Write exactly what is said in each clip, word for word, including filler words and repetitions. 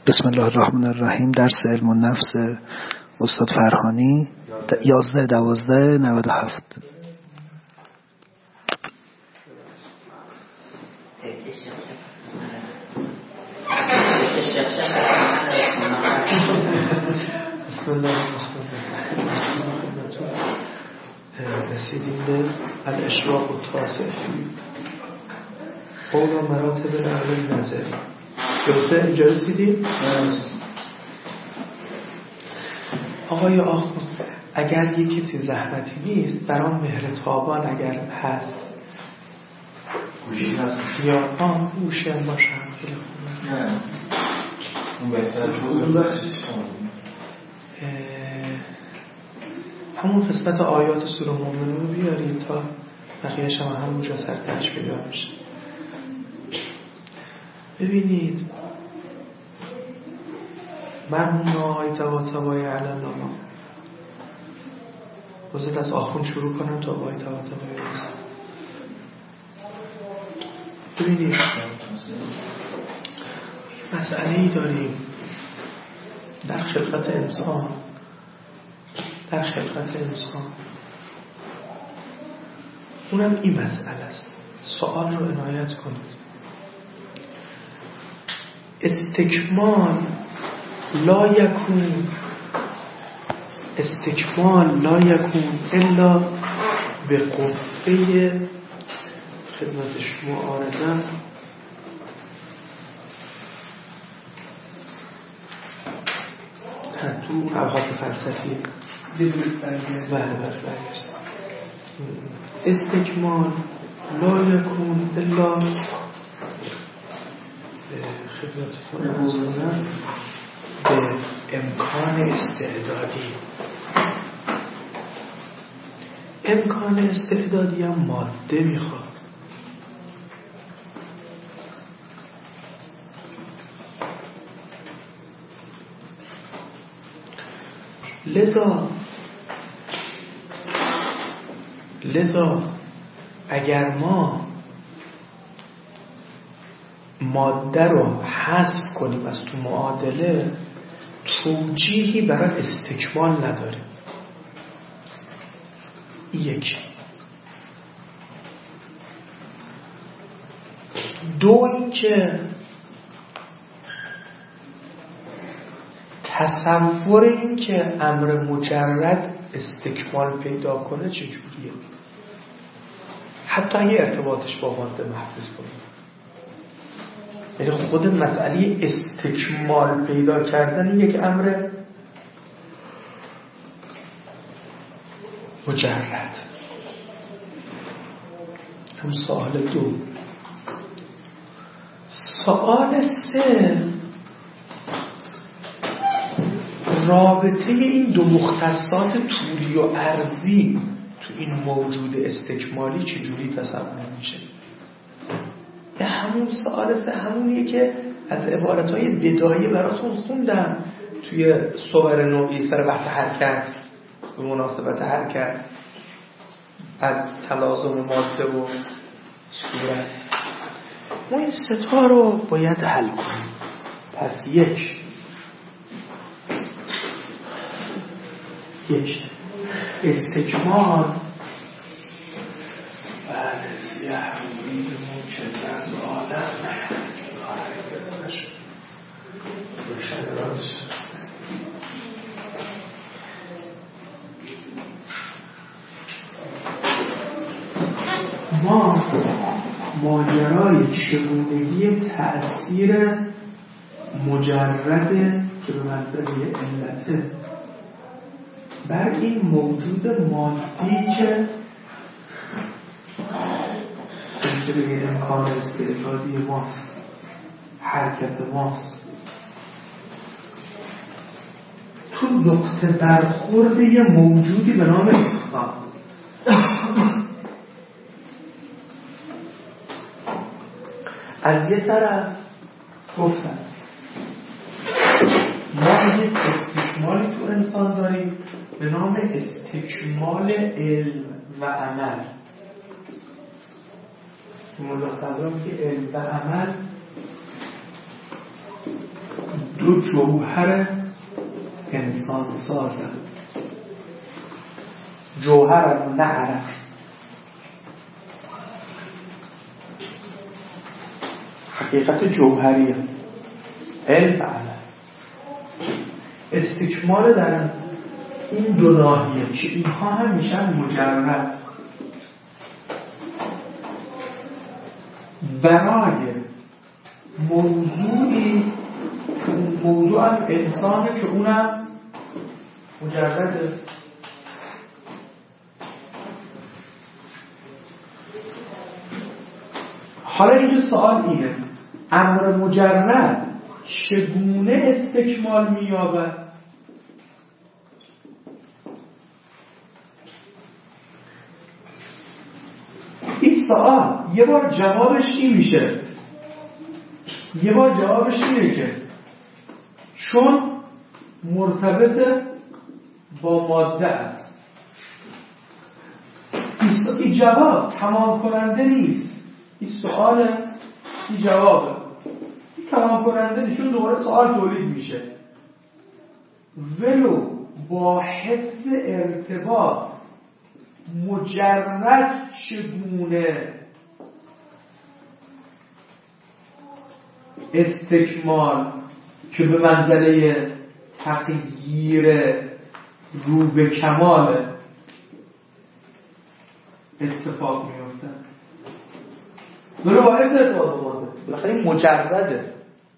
بسم الله الرحمن الرحیم. درس علم النفس استاد فرهانی یازده دوازده نود و هفت. بسم الله الرحمن الرحیم. رسیدیم به الاشراق التاسع قول و مراتب اهل نظری. درسته اینجا رسیدیم؟ آقای آخوند، اگر یک کسی زحمتی نیست برام مهر تابان اگر هست یا آن گوشی هم باشه هم خیلی خوبه. نه اون بهتر بود. همون قسمت آیات سوره مومنون رو بیارید تا بقیه شما همونجا سر تشکیل بشه. ببینید مرحوم آقای طباطبایی علی الله، بذارید از آخوند شروع کنم تا آقای طباطبایی برسم. ببینید مسئله ای داریم در خلقت انسان در خلقت انسان اونم این مسئله است. سوال رو عنایت کنید. استکمال لا یکون استکمال لا یکون الا به قوه خدمت شما عارضم تو ابحاث فلسفی بله بله استکمال لا یکون الا خدمتتون عرض کنم به امکان استعدادی. امکان استعدادی هم ماده میخواد. لذا لذا اگر ما ماده رو حذف کنیم از تو معادله، توجیهی برای استکمال نداریم. یک. دو اینکه تصور این که امر مجرد استکمال پیدا کنه چجوریه؟ حتی اگه ارتباطش با ماده محفوظ کنیم، یعنی خود مسئله استکمال پیدا کردن یک امر مجرد. هم سوال دو. سوال سه، رابطه این دو مختصات طولی و عرضی تو این موجود استکمالی چجوری تصور میشه؟ به همون سوال سه، همونیه که از عبارتهای بدایه براتون خوندم توی صور نوعی سر بحث حرکت به مناسبت حرکت از تلازم ماده و صورت. ما این ستا رو باید حل کنیم. پس یک یک استکمال بعد سیاه روید ممکن آدم ما ماجرای چگونگی تأثیر مجرد که به منزله علته بر این موجود مادی که سلسله امکان استعدادی ماست، حرکت ماست، تو نقطه برخورد یه موجودی به نام انسان. از یه طرف گفتن ما یک استکمالی تو انسان داریم به نام استکمال علم و عمل. مولا صدرا میگه علم و عمل دو دو جوهر انسان سازن. جوهر نعرف، حقیقت جوهریه، علم علم. استکمال در این دو ناحیه که اینها هم میشن مجرد برای موضوعی که اون موضوع هم انسانه که اونم مجرده. حالا اینجا سوال اینه، امر مجرد چگونه استکمال می‌یابد؟ این سوال یه بار جوابش این میشه، یه بار جوابش اینه که چون مرتبط با ماده است. این جواب تمام کننده نیست. این سوال این جوابه این تمام کننده نیست، چون دوباره سوال تولید میشه. ولو با حفظ ارتباط مجرد چگونه استکمال که به منزله تغییر رو به کمال اتفاق میفته. داره با حفظ ارتباط بمانده، بالاخره این مجرده.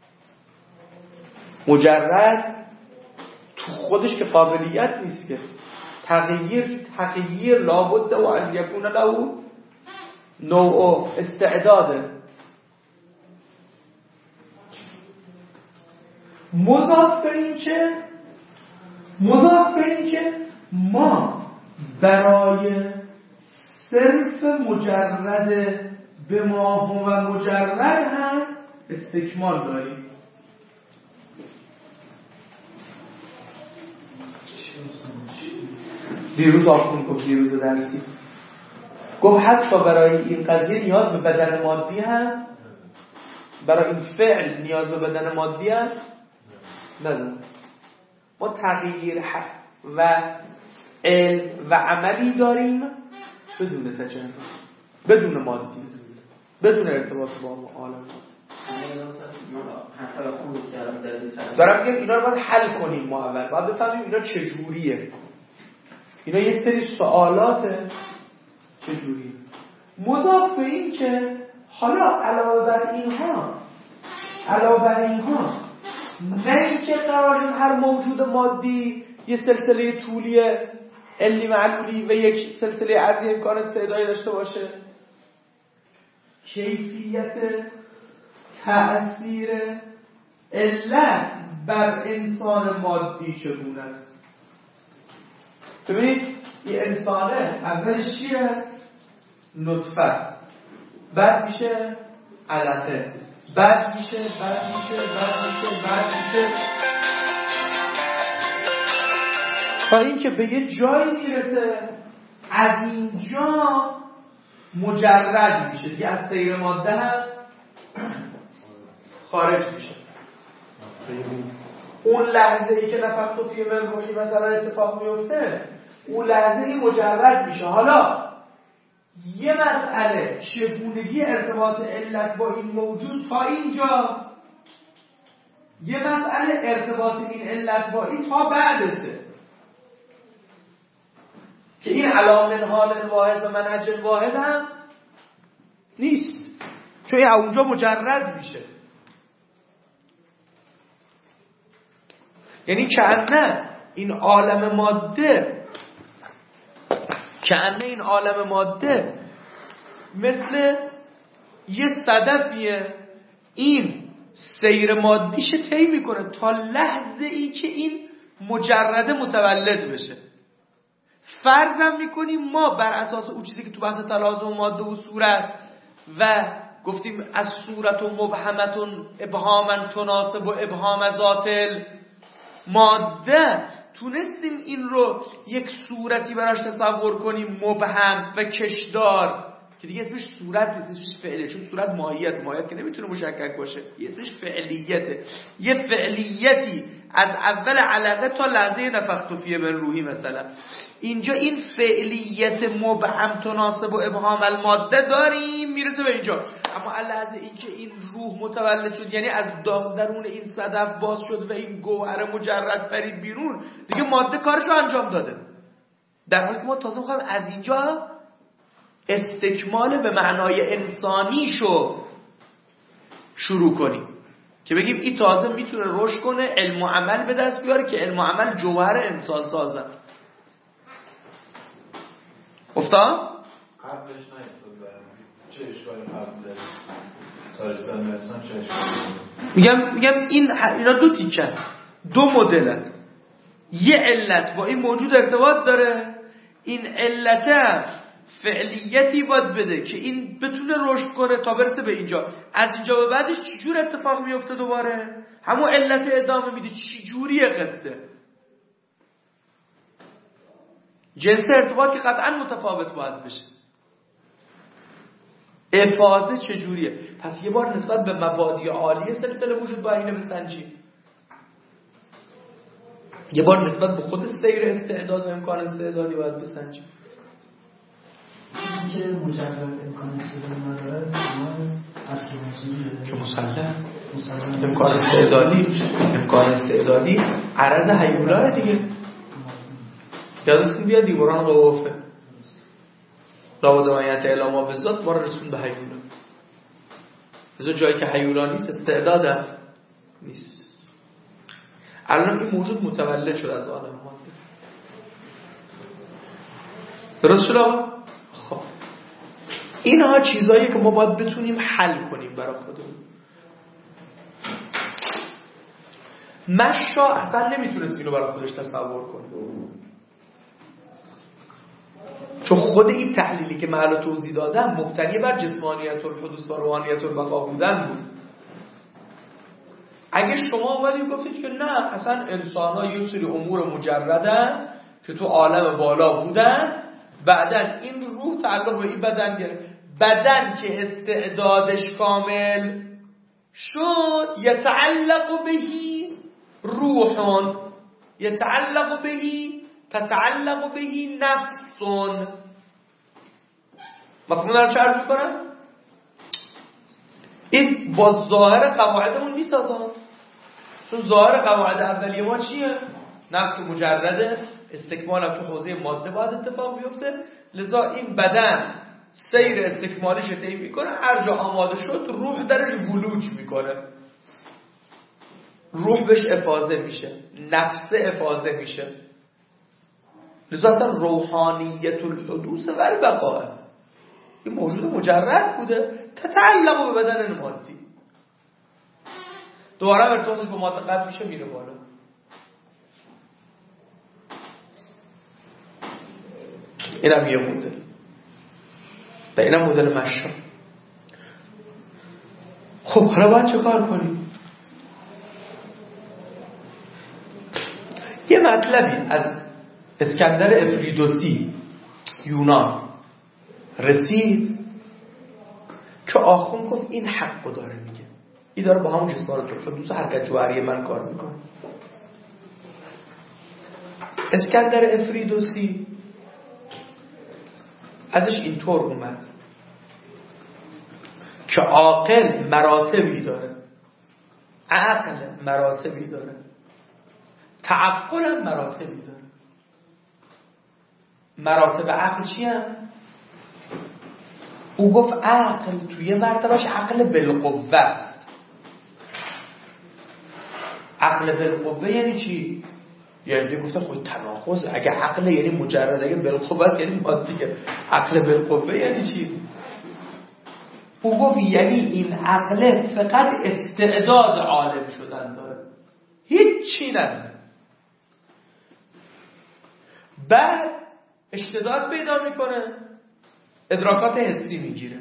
مجرد تو خودش که قابلیت نیست که تغییر تغییر لابد و ان یکون له نوع استعداده. مضاف به این که مضاف به این که ما برای صرف مجرد به ما و مجرد هم استکمال داریم. دیروز آخون گفت، دیروز درسی گفت حتی برای این قضیه نیاز به بدن مادی هم، برای این فعل نیاز به بدن مادی هم نداره. ما تغییر و علم و عملی داریم بدون تجربه، بدون مادی، بدون ارتباط با عالم. دارم میگم اینا رو باید حل کنیم. ما اول باید بفهمیم اینا چجوریه. اینا یه سری سوالاته چجوریه. مضاف به این که حالا علاوه بر اینها علاوه بر اینها نه اینکه قرار شد هر موجود مادی یه سلسله طولی علی معلولی و یک سلسله ارزی امکان استعدادی داشته باشه، کیفیت تأثیر علت بر انسان مادی چگونه است. ببینید یه انسانه اولش چیه؟ نطفه است، بعد میشه علقه، بعد میشه بعد میشه بعد میشه بعد میشه تا اینکه به یه جایی میرسه از اینجا مجرد میشه دیگه، از سیر ماده هم خارج میشه. اون لحظه ای که نفخت فیه من روحی مثلا اتفاق میفته، اون لحظه ای مجرد میشه. حالا یه مسئله چگونگی ارتباط علت با این موجود تا اینجاست، یه مسئله ارتباط این علت با این تا بعدشه که این علامن حال واحد و منهج واحد هم نیست، چون اونجا مجرد میشه. یعنی کأنه این عالم ماده کأنه این عالم ماده مثل یه صدفیه، این سیر مادیش طی میکنه تا لحظه ای که این مجرد متولد بشه. فرضم میکنیم ما بر اساس اون چیزی که تو بحث تلازم ماده و صورت و گفتیم از صورت و مبهمتون ابهامن تناسب و ابهام ذاتل ماده، تونستیم این رو یک صورتی براش تصور کنیم مبهم و کشدار که دیگه اسمش صورت نیست، اسمش فعله، چون صورت ماهیت ماهیت که نمیتونه مشکک باشه، یه اسمش فعلیته. یه فعلیتی از اول علقه تا لحظه نفخت فیه من روحی مثلا. اینجا این فعلیت مبهم تناسب و ابهام الماده داریم میرسه به اینجا. اما لحظه اینکه این روح متولد شد، یعنی از درون این صدف باز شد و این گوهر مجرد پرید بیرون، دیگه ماده کارشو انجام داده. در حالی که ما تازه میخوایم از اینجا استکمال به معنای انسانیشو شروع کنیم که بگیم این تازه میتونه رشد کنه، علم و عمل به دست بیاره که علم و عمل جوهر انسان سازن. افتاد؟ قبلش نیفتاد. چه اشکالی قبل داره؟ تاریستان برسان چه اشکالی؟ میگم میگم این اینا دو تیکن، دو مدلن. یه علت با این موجود ارتباط داره، این علت فعلیتی باید بده که این بتونه رشد کنه تا برسه به اینجا. از اینجا به بعدش چجور اتفاق میفته؟ دوباره همون علت ادامه میده. چجوریه قصه؟ جنس ارتباط که قطعا متفاوت باید بشه. افاظه چجوریه؟ پس یه بار نسبت به مبادی عالی سلسله وجود با اینه بسنجیم، یه بار نسبت به خود سیر استعداد و امکان استعدادی باید بسنجیم. که مجرد امکان استعدادی نداره اصلی موضوعیه که مسلم امکان استعدادی امکان استعدادی عرض هیولاه دیگه. یادتون بیاد دیوران قوافه لابد مایت اعلاما به ذات ما رو رسون به هیولا. بذار جایی که هیولا نیست استعداد هم نیست. الان این موجود متولد شد از عالم ماده. درست شد آقا؟ خب اینها چیزایی که ما باید بتونیم حل کنیم برای خودمون. مشا اصلا نمیتونست اینو برای خودش تصور کنه، چون خود این تحلیلی که من الان توضیح دادم مبتنی بر جسمانیت الحدوث و روحانیت البقا بودن بود. اگه شما اومدید گفتید که نه اصلا انسان ها یه سری امور مجردن که تو عالم بالا بودن، بعدن این روح تعلق به این بدن گرفت، بدن که استعدادش کامل شد یتعلق بهی روحون، یتعلق بهی تتعلق بهی نفسون. مفهوم دارم چه عرض میکنم؟ این با ظاهر قواعدمون میسازن، چون ظاهر قواعد اولیه ما چیه؟ نفس که مجرده، استکمال هم تو حوزه ماده باید اتفاق بیفته، لذا این بدن سیر استکمالیش طی میکنه، هر جا آماده شد روح درش ولوج میکنه، روح بهش افاضه میشه، نفس افاضه میشه. لذا اصلا روحانیت الحدوث و البقاء این موجود مجرد بوده تتعلق به بدن مادی. دوباره ارتباطش با ماده قطع میشه، میره بالا. اینم یه مدل و اینم مدل مشا. خب حالا باید چه کار کنیم؟ یه مطلبی از اسکندر افریدوسی یونان رسید که آخون گفت این حقو داره میگه، این داره با همون جسمانات الحدوث حرکت جوهری من کار میکنه. اسکندر افریدوسی ازش اینطور اومد که عاقل مراتبی داره، عقل مراتبی داره، تعقل هم مراتبی داره. مراتب عقل چی هم؟ او گفت عقل توی مرتبهش عقل بالقوه است. عقل بالقوه یعنی چی؟ یعنی گفته خود تناقض، اگه عقل یعنی مجرد، اگه بالقوه است یعنی مادیه. عقل بالقوه یعنی چی؟ او گفت یعنی این عقل فقط استعداد عالم شدن داره، هیچ چی نداره. بعد اشتداد پیدا میکنه، ادراکات حسی میگیره.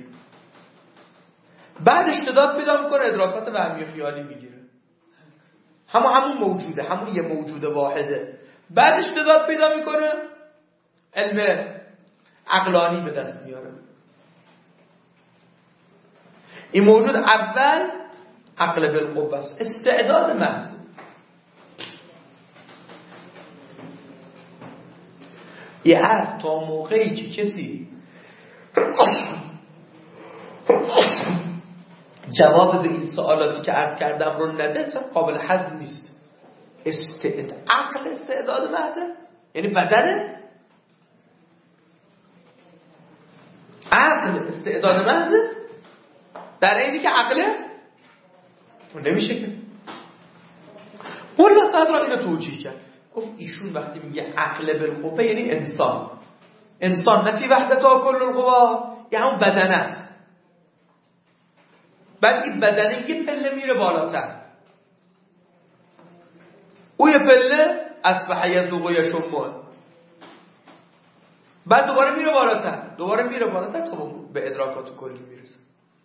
بعد اشتداد پیدا میکنه، ادراکات وهمی خیالی میگیره. همون همون موجوده، همون یه موجود واحده. بعد اشتداد پیدا میکنه، علم عقلانی به دست میاره. این موجود اول عقل بالقوه است، استعداد محض. یه حرف تا موقعی که کسی جواب به این سوالاتی که عرض کردم رو نده اصلا قابل هضم نیست. استعداد عقل استعداد محضه، یعنی بدنه. عقل استعداد محضه در اینی که عقله نمیشه که. مولا صدر اینو توجیه کرد، گفت ایشون وقتی میگه عقل بالقوه یعنی انسان. انسان نفی وحدتا کل القوا، یه همون بدن است. بعد این بدنه یه پله میره بالاتر، او یه پله اصبح یذوق و یشم، بعد دوباره میره بالاتر، دوباره میره بالاتر تا به ادراکات کلی میرسه.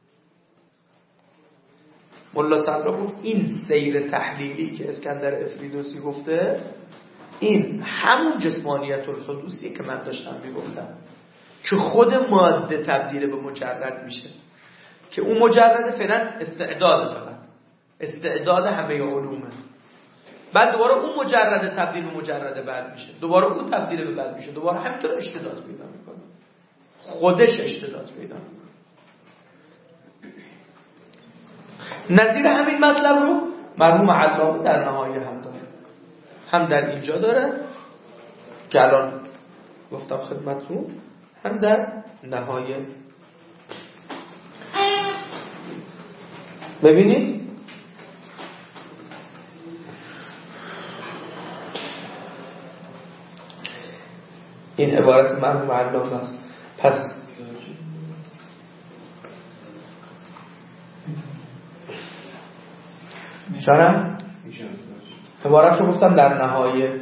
مولا صدرا گفت این سیر تحلیلی که اسکندر افریدوسی گفته، این همون جسمانیت الحدوثیه که من داشتم میگفتم که خود ماده تبدیل به مجرد میشه، که اون مجرد فعلا استعداد، فقط استعداد همه علومه. بعد دوباره اون مجرد تبدیل به مجرد بعد میشه، دوباره اون تبدیل به بعد میشه، دوباره همینطور اشتداد پیدا میکنه، خودش اشتداد پیدا میکنه. نظیر همین مطلب رو مرحوم علامه در نهایه هم داره، هم در اینجا داره که الان گفتم خدمتتون، هم در نهایه. ببینید این عبارت مرحوم علامه است. پس چرا؟ عبارت رو گفتم در نهایه.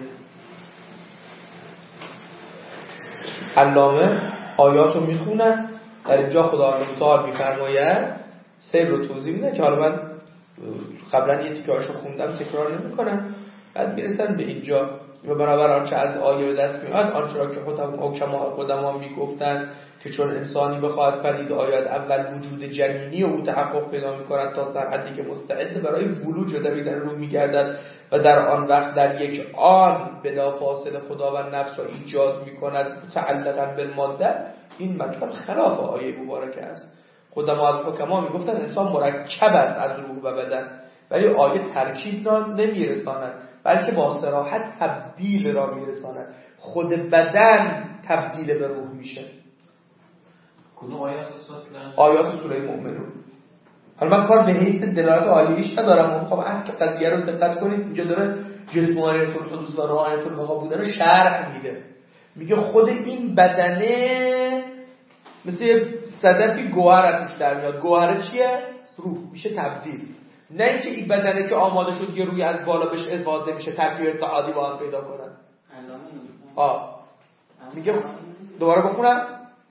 علامه آیات رو میخونن، در اینجا خداوند متعال میفرماید، سیر رو توضیح میده که حالا من قبلا یه تیکه هاشو خوندم تکرار نمی کنم. بعد میرسن به اینجا و برابر آنچه از آیه به دست میاد، آنچه را که حکما قدما میگفتن که چون انسانی بخواهد پدید آید اول وجود جنینی و او تحقق پیدا میکند تا سر حدی که مستعد برای ولوج و دویدن رو میگردد و در آن وقت در یک آن بلا فاصله خداوند نفس را ایجاد میکند متعلقا بالماده. این مطلب خلاف آیه مبارکه است. قدما از حکما میگفتن انسان مرکب است از روح و بدن، ولی آیه ترکیب نمیرساند بلکه با صراحت تبدیل را میرساند. خود بدن تبدیل به روح میشه. کدوم آیات؟ آیات سوره مؤمنون. حالا من کار به حیث دلالت عالیش ندارم، میخوام اصل قضیه رو دقت کنید. اینجا داره جسمانیت الحدوث و رعایت البقا بودن رو شرح میده. میگه خود این بدنه مثل صدفی گوهر توش در میاد. گوهر چیه؟ روح. میشه تبدیل. نه اینکه این بدنه که آماده شد یه روی از بالا بهش اضافه میشه ترکیب اتحادی با هم پیدا کنن. آه میگه دوباره بخونم.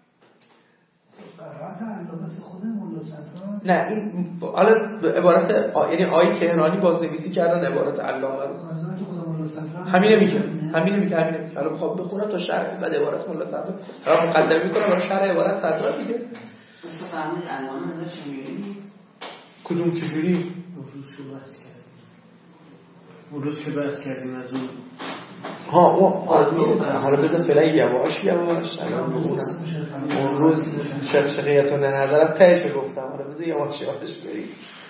نه این حالا عبارت آ... یعنی آیه کهنانی بازنویسی کردن عبارت علامه رو. همینه میگه همینه میگه همینه میگه حالا بخوام بخونم تا شرح بعد عبارت مولا صدر رو مقدمه میکنم برای شرح عبارت صدر دیگه. فهمید علامه ازش میگیری؟ کدوم چجوری؟ روز که بحث کردیم اون روز که بحث کردیم از اون ها اون آدمیرسن. حالا بزن فعلا یواش یواش اون روز شقشقیتون نظرم تهش گفتم. حالا بزن یواش یواش بریم.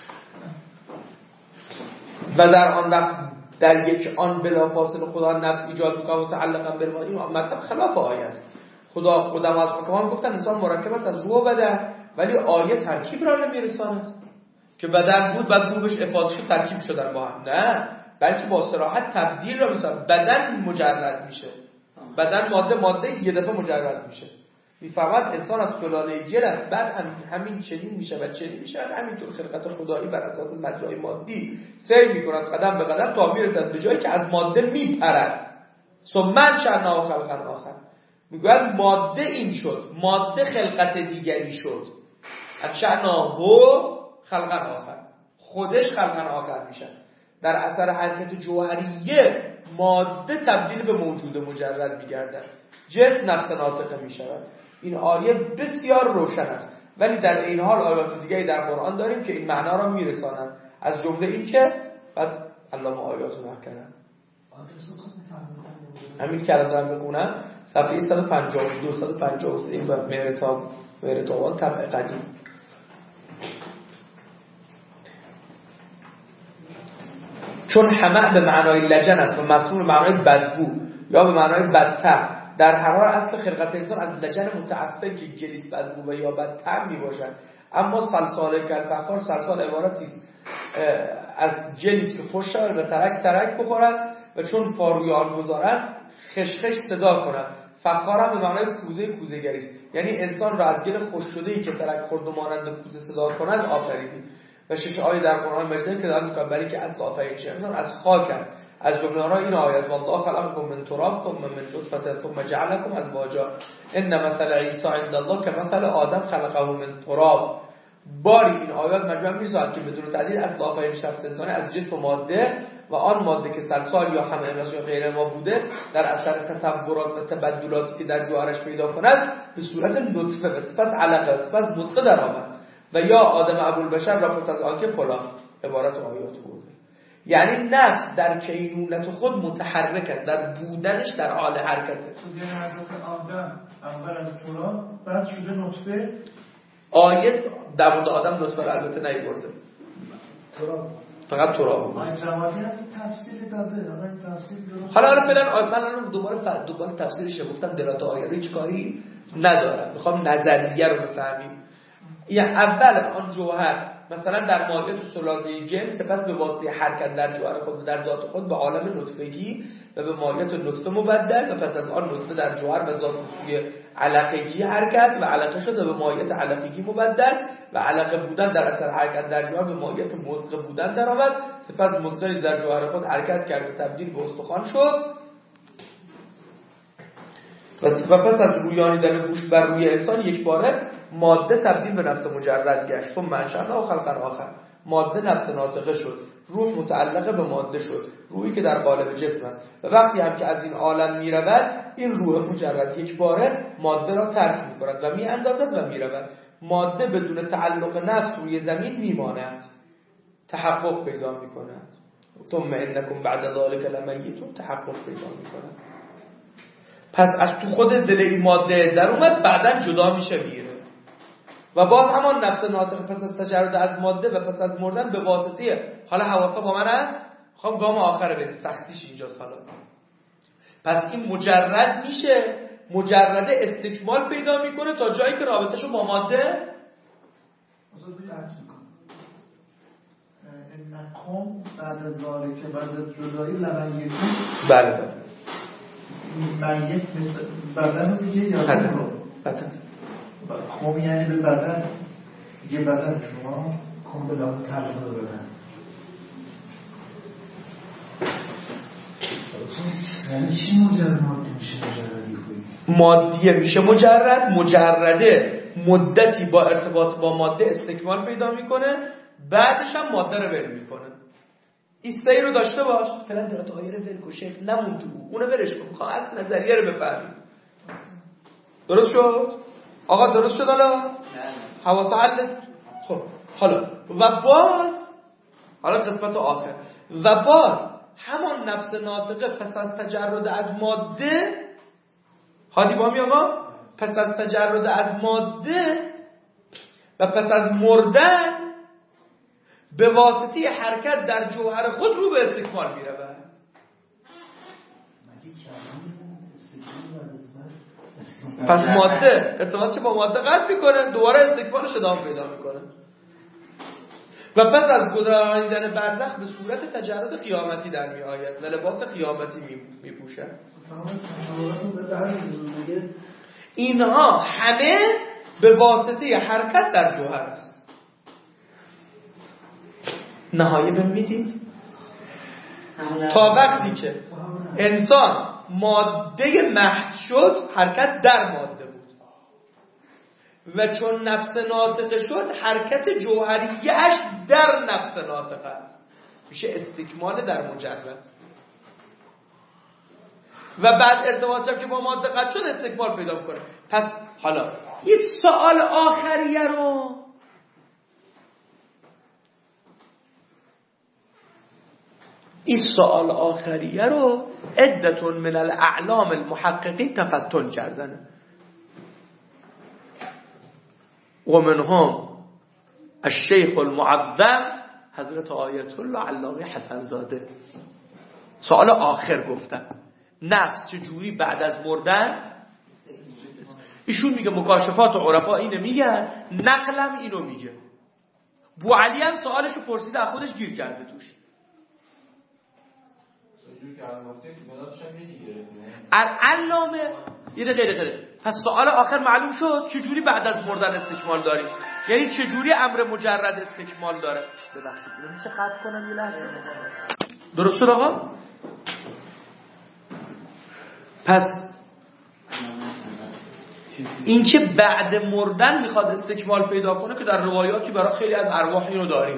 و در آن وقت در یک آن بلا فاصله خدا نفس ایجاد میکنه متعلقا بالماده. این مطلب خلاف آیه است. خدا قدام از حکمان گفتن انسان مرکب است از روح و بدن، ولی آیه ترکیب را نمیرساند که بدن بود بعد روحش افاضه شد ترکیب شدن با هم. نه، بلکه با صراحت تبدیل را میسازه. بدن مجرد میشه، بدن ماده ماده یه دفعه مجرد میشه. میفهمد انسان از سلاله گل است، بعد هم همین چنین میشه و چنین میشه. همینطور خلقت خدایی بر اساس مجرای مادی سیر میکند قدم به قدم تا میرسد به جایی که از ماده میپرد. ثم انشأنا خلقا آخر. میگوید ماده این شد، ماده خلقت دیگری شد. انشأناه خلقا آخر، خودش خلقا آخر میشه. در اثر حرکت جوهریه ماده تبدیل به موجود مجرد میگردد، جسم نفس ناطقه میشود. این آیه بسیار روشن است. ولی در این حال آیات دیگه در قرآن داریم که این معنا را میرسانند. از جمله این که بعد علامه آیات رو نکنن. همین که الان دارم بخونم صفحه صد و پنجاه و دو صد و پنجاه و سه و مهرتاب مهرتابان طبع قدیم. چون همه به معنای لجن است و مسموم به معنای بدبو یا به معنای بدتر. در هر حال اصل خلقت انسان از لجن متعفن که گلیس بدبو و یا بدتر می باشد. اما سلسال کالفخار سلسال عبارتی است از جلیس که خوش شود و ترک ترک بخورد و چون پاروی آن گذارد خشخش صدا کند. فخار هم به معنای کوزه کوزه‌گری است، یعنی انسان را از گل خوش شده‌ای که ترک خورد و مانند کوزه صدا کند آفریدیم. و شش آیه در قرآن مجید که دارم میگم برای که اصل آفرینش انسان از خاک است. از جمله آنها این آیه است والله خلقکم من تراب ثم من نطفه ثم جعلکم ازواجا ان مثل عیسی عند الله کمثل آدم خلقه من تراب. باری این آیات مجموعه می‌سازد که بدون تردید اصل آفرینش نفس انسانی از جسم و ماده و آن ماده که سلسال یا همه امراض یا غیر ما بوده در اثر تطورات و تبدلاتی که در جوهرش پیدا کند به صورت نطفه و سپس علقه سپس مضغه درآمد و یا آدم ابوالبشر را پس از آنکه فلان. عبارت آیات بود. یعنی نفس در کینونت خود متحرک است، در بودنش در حال حرکته. تو یه حرکت آدم اول از تراب بعد شده نطفه. آیه در مورد آدم نطفه را البته نیورده، فقط تراب. تفسیر داده آقا تفسیر درست. حالا حالا فعلا من الان دوباره ف... دوباره تفسیرش گفتم دلالت آیه رو هیچ کاری ندارم، میخوام نظریه رو بفهمیم. یعنی اول آن جوهر مثلا در ماهیت سلاله جن سپس به واسطه حرکت در جوهر خود در ذات خود به عالم نطفگی و به ماهیت نطفه مبدل و پس از آن نطفه در جوهر و ذات سوی علقگی حرکت و علقه شد و به ماهیت علقگی مبدل و علقه بودن در اثر حرکت در جوهر به ماهیت مضغه بودن در آمد. سپس مضغه در جوهر خود حرکت کرد و تبدیل به استخوان شد و پس از رویانیدن گوشت بر روی انسان یک باره ماده تبدیل به نفس مجرد گشت. ثم انشأنا خلقا آخر. ماده نفس ناطقه شد، روح متعلق به ماده شد، روحی که در قالب جسم است. و وقتی هم که از این عالم می رود این روح مجرد یک باره ماده را ترک می کند و می اندازد و می رود. ماده بدون تعلق نفس روی زمین می ماند، تحقق پیدا می کند. ثم انکم بعد ذلک لمیتون، تحقق پیدا می کند. پس از تو خود دل این ماده در اومد بعدن جدا میشه میره و باز همان نفس ناطق پس از تجرد از ماده و پس از مردن به واسطه حالا حواسا با من است. خب گام آخره بریم، سختیش اینجاست. حالا پس این مجرد میشه، مجرد استکمال پیدا میکنه تا جایی که رابطهشو با ماده انکم بعد از ذالک بعد از جدایی لمیتون. بله بله میت مثل بدن رو میگه یا بدن رو بدن کم یعنی به بدن یه بدن شما کم به لحاظ تعلق به بدن یعنی چی مجرد مادی میشه؟ مجردی خوی مادیه میشه مجرد، مجرده مدتی با ارتباط با ماده استکمال پیدا میکنه بعدش هم ماده رو ول میکنه. ایستایی رو داشته باش فعلا درات آیه رو ول کن شیخ نمون تو اونو ولش کن، میخوام از نظریه رو بفهمیم. درست شد؟ آقا درست شد؟ حالا حواس حل. خب حالا و باز حالا قسمت آخر و باز همان نفس ناطقه پس از تجرد از ماده هادی با می آقا پس از تجرد از ماده و پس از مردن به واسطه حرکت در جوهر خود رو به استکمال می رود. پس ماده ارتباطش با ماده قطع میکنه، دوباره استکمالش ادامه پیدا میکنه و پس از گذراندن برزخ به صورت تجرد قیامتی در می آید و لباس قیامتی می پوشد. اینها همه به واسطه حرکت در جوهر است. نهایه بمیدید تا وقتی که انسان ماده محض شد حرکت در ماده بود و چون نفس ناطقه شد حرکت جوهریه‌اش در نفس ناطقه است، میشه استکمال در مجرد. و بعد ارتباطش هم که با ماده قطع شد استکمال پیدا میکنه. پس حالا یه سوال آخریه رو این سوال آخریه رو عدتون من الاعلام المحققین تفتن کردن و منهم الشیخ المعظم حضرت آیت الله علامه حسن زاده. سوال آخر گفتن نفس چجوری بعد از مردن، ایشون میگه مکاشفات و عرفا اینو میگن، نقلم اینو میگه. بو علی هم سوالشو پرسید از خودش گیر کرده توش. علامه یه دقیقه غیره. پس سوال آخر معلوم شد چجوری بعد از مردن استکمال داریم، یعنی چجوری امر مجرد استکمال داره. ببخشید میشه قطع کنم یه لحظه. درست شد آقا؟ پس این که بعد مردن میخواد استکمال پیدا کنه که در روایاتی برای خیلی از ارواح اینو داریم.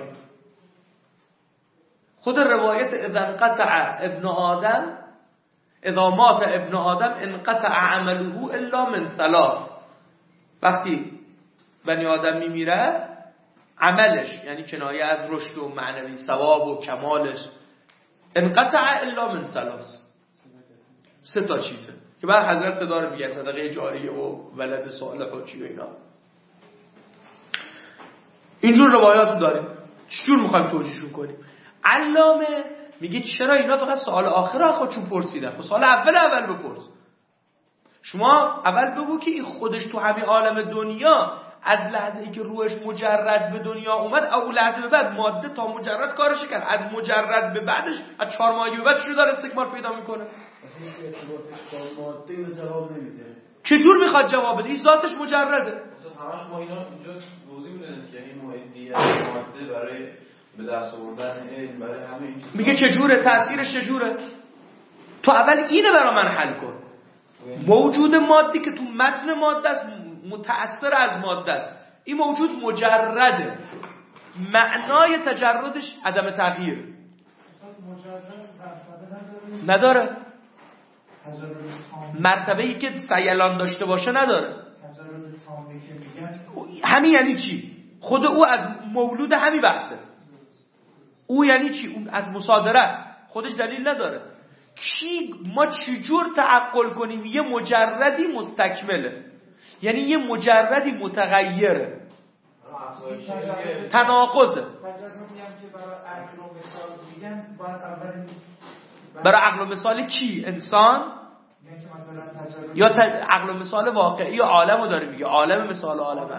خود روایت اذا انقطع ابن آدم اذا مات ابن آدم انقطع عمله الا من ثلاث، وقتی بنی آدم میمیره عملش یعنی کنایه از رشد و معنوی ثواب و کمالش انقطع الا من ثلاث، سه تا چیزه که بعد حضرت صدا رو میگه صدقه جاریه و ولد صالح و چی و اینا. اینجور روایات داریم. چجور میخوایم توجیهشون کنیم؟ علامه میگه چرا اینا فقط سوال آخر خودشون پرسیدن؟ خب سوال اول اول بپرس. شما اول بگو که این خودش تو همین عالم دنیا از لحظه‌ای که روحش مجرد به دنیا اومد اول لحظه به بعد ماده تا مجرد کارش کرد، از مجرد به بعدش از چهار ماهی به بعد چجور داره استکمال پیدا میکنه؟ چجور میخواد جواب بده؟ این ذاتش مجرده. همش ما اینا اینجا توضیح میدن که این مادیه ماده برای به دست آوردن علم برای همه این میگه چجوره؟ تأثیرش چجوره؟ تو اول اینو برای من حل کن. موجود مادی که تو متن ماده است متأثر از ماده است، این موجود مجرده، معنای تجردش عدم تغییر نداره. مرتبه‌ای که سیلان داشته باشه نداره. همین یعنی چی؟ خود او از مولود همین بحثه. او یعنی چی؟ اون از مصادره است، خودش دلیل نداره. کی ما چجور تعقل کنیم یه مجردی مستکمله، یعنی یه مجردی متغیره، تناقضه. برای عقل و مثال کی؟ انسان یا عقل و مثال واقعی یا عالمو داره میگه؟ عالم مثال عالمه.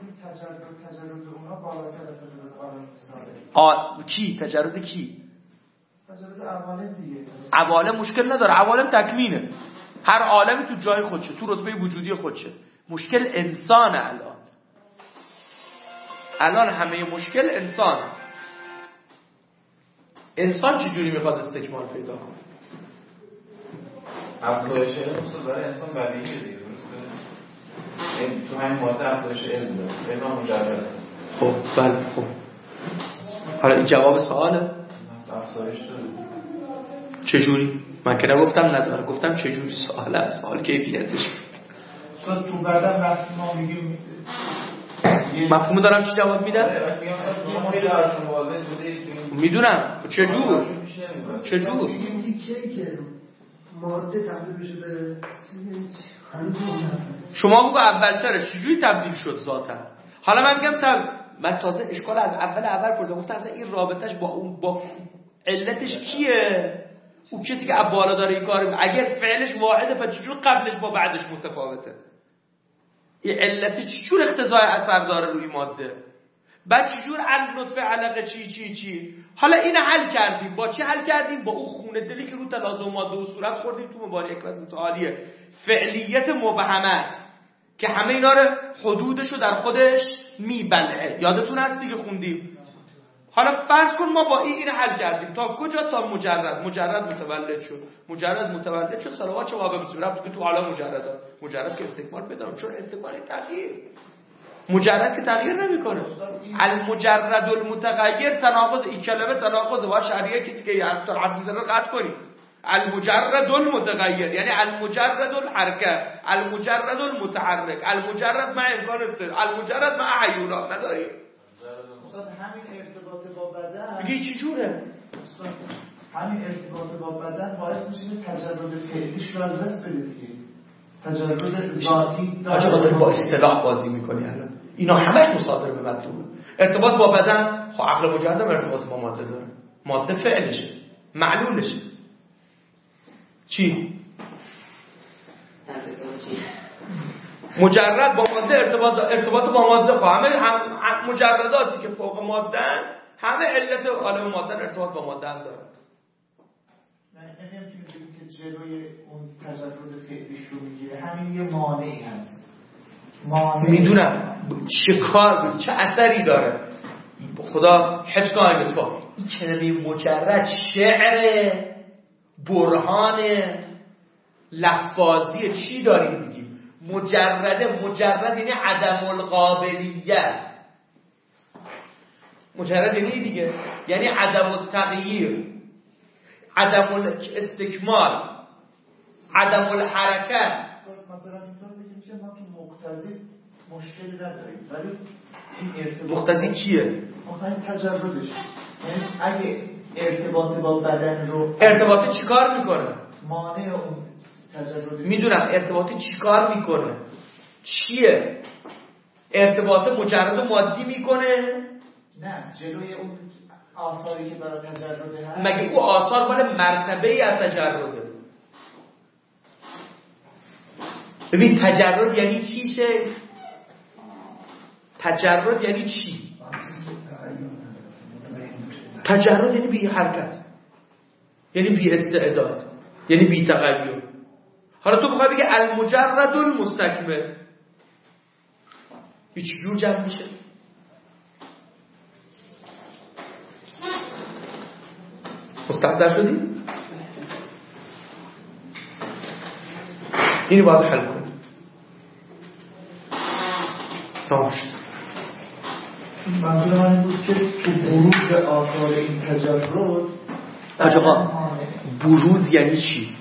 آ... کی؟ تجرد کی؟ عوالم مشکل نداره، عوالم تکوینه، هر عالمی تو جای خودشه، تو رتبه وجودی خودشه. مشکل انسان الان الان همه مشکل انسان. انسان چجوری میخواد استکمال پیدا کنه؟ افزایش علم برای انسان بدیهیه دیگه، درسته؟ تو همین ماده افزایش علم داره، علم مجرد. خب بله خب حالا این جواب سواله؟ افزایش داره. چجوری؟ من که نگفتم نداره، گفتم چجوری. سواله سوال کیفیتش. تو بعدم وقتی ما میگیم مفهوم دارم چی جواب میدم؟ میدونم. چجور؟ چجور؟ شما بگو اولترش چجوری تبدیل شد ذاتا. حالا من میگم تب... من تازه اشکال از اول اول پرسیدم، گفتم اصلا این رابطش با اون با علتش کیه؟ اون کسی که بالا داره این کارو، اگر فعلش واحده پس چجور قبلش با بعدش متفاوته؟ این علتی چجور اختزای اثر داره روی ماده؟ بعد چجور علم نطفه علقه چی چی چی؟ حالا این حل کردیم. با چی حل کردیم؟ با اون خونه دلی که رو تلازم ماده و صورت خوردیم تو مبارک متعالیه. فعلیت مبهمه است که همه اینا رو حدودشو در خودش میبلعه. یادتون هست دیگه خوندیم. حالا فرض کن ما با این این حل کردیم تا کجا؟ تا مجرد. مجرد متولد شد. مجرد متولد شد سلوات چه وابه بسیارت که تو عالم مجرد مجرد که استکمال پیدا کنه، چون استکمال تغییر، مجرد که تغییر نمیکنه. المجرد المتغیر تناقض. این کلمه تناقضه. با شریعه کسی که حتی حد میزنه قطع کنی. المجرد المتغیر یعنی المجرد الحرکه، المجرد المتحرک، المجرد مع امکان استقرار، المجرد مع حیولا. نداری استاد همین ارتباط با بدن میگه چی جوره؟ همین ارتباط با بدن باعث میشه تجرد فعلیش رو از دست بده دیگه. تجرد ذاتی آجا داری با اصطلاح بازی میکنی الان. اینا همش مصادره به مطلوبه. ارتباط با بدن، خب عقل مجرد ارتباط با ماده داره. ماده فعلشه، معلولشه. چی؟ مجرد با ماده ارتباط ارتباط با ماده، خب همه هم مجرداتی که فوق ماده همه علت عالم ماده ارتباط با ماده هم دارن. یعنی هم که میگیم که جلوی اون تجرد فعلیش رو میگیره، همین یه مانعی هست. مانع میدونم چه کار چه اثری داره. خدا حفظ کنه این مصباح. این کلمه مجرد شعر برهان لفاظی چی داریم میگیم؟ مجرده. مجرد یعنی عدم القابلیت. مجرد یعنی دیگه یعنی عدم التغییر، عدم الاستکمال، عدم الحرکت. مثلا اینطور بگیم که ما تو مقتضی مشکلی نداریم، ولی این ارتباط مقتضی کیه؟ مقتضی تجردش. یعنی اگه ارتباط با بدن رو ارتباط چیکار میکنه؟ مانع اون تجرد. میدونم ارتباط چیکار میکنه؟ چیه؟ ارتباط مجرد و مادی میکنه؟ نه، جلوی اون آثاری که برای تجرده هست. مگه او آثار مال مرتبه ای از تجرده؟ ببین تجرد یعنی چی شه؟ تجرد یعنی چی؟ تجرد یعنی بی حرکت، یعنی بی استعداد، یعنی بی تغییر. حالا تو بخوای بگی المجرد المستکمل، هیچ جور جمع میشه؟ مستحضر شدی؟ اینو باید حل کنی. تمام شد. منظور من این بود که تو بروز آثار این تجرد آقا بروز یعنی چی؟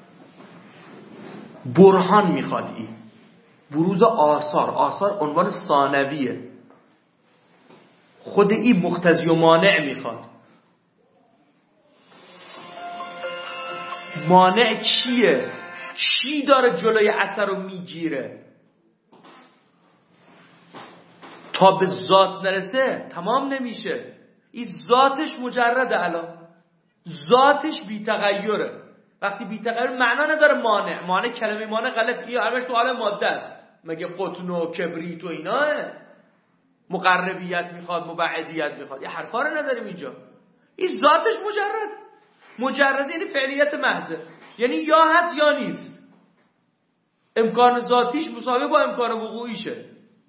برهان میخواد. این بروز آثار، آثار عنوان ثانویه. خود این مقتضی و مانع میخواد. مانع کیه؟ چی داره جلوی اثر رو میگیره؟ تا به ذات نرسه تمام نمیشه. این ذاتش مجرده، الان ذاتش بی تغییره. وقتی بی تغییر معنا نداره مانع. مانع کلمه مانع غلط. این همش تو حال ماده است. مگه قطن و کبریت و اینا مقربیت میخواد، مبعدیت میخواد. یه حرفا رو نداریم اینجا. این ذاتش مجرد. مجرد یعنی فعلیت محض، یعنی یا هست یا نیست. امکان ذاتیش مساوی با امکان وقوعیشه.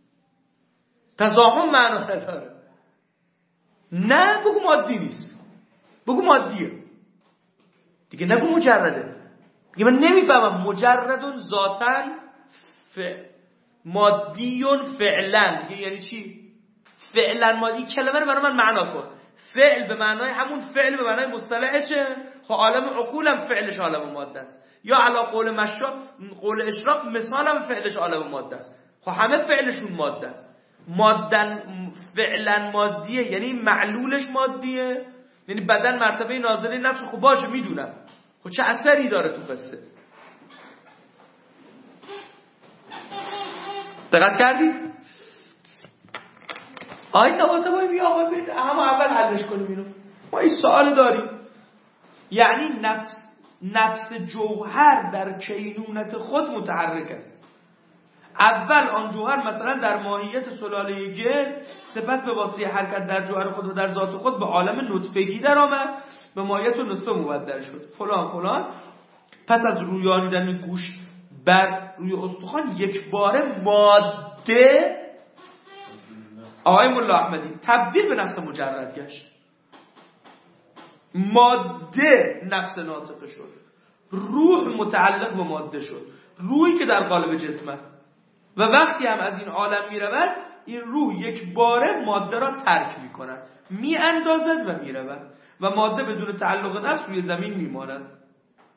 تزاحم معنا نداره. نه بگو مادی نیست، بگو مادیه دیگه، نگو مجرده دیگه. من نمیفهمم مجردون ذاتن ف... مادیون فعلا دیگه یعنی چی؟ فعلا مادی کلمه رو برای من معنا کن. فعل به معنای همون فعل به معنای مصطلحشه. خب عالم عقولم فعلش عالم ماده است، یا علا قول مشرق قول اشراق مثالم فعلش عالم ماده است. خب همه فعلشون ماده است. مادن فعلا مادیه یعنی معلولش مادیه، یعنی بدن مرتبه نازله نفس. خب باشه میدونم، خب چه اثری داره تو قصه؟ دقت کردید؟ آی طباطبایی بیا آقا برید اما اول حلش کنیم اینو. ما این سوال داریم، یعنی نفس نفس جوهر در کینونت خود متحرک است. اول آن جوهر مثلا در ماهیت سلاله گل، سپس به واسطه حرکت در جوهر خود و در ذات خود به عالم نطفگی در آمد، به ماهیت و نطفه مبدل شد فلان فلان. پس از رویانیدن گوش بر روی استخوان یک باره ماده آقای مولا احمدی تبدیل به نفس مجرد گشت. ماده نفس ناطقه شد، روح متعلق به ماده شد، روحی که در قالب جسم است. و وقتی هم از این عالم می رود، این روح یک باره ماده را ترک می کند، می اندازد و می رود و ماده بدون تعلق نفس روی زمین می ماند.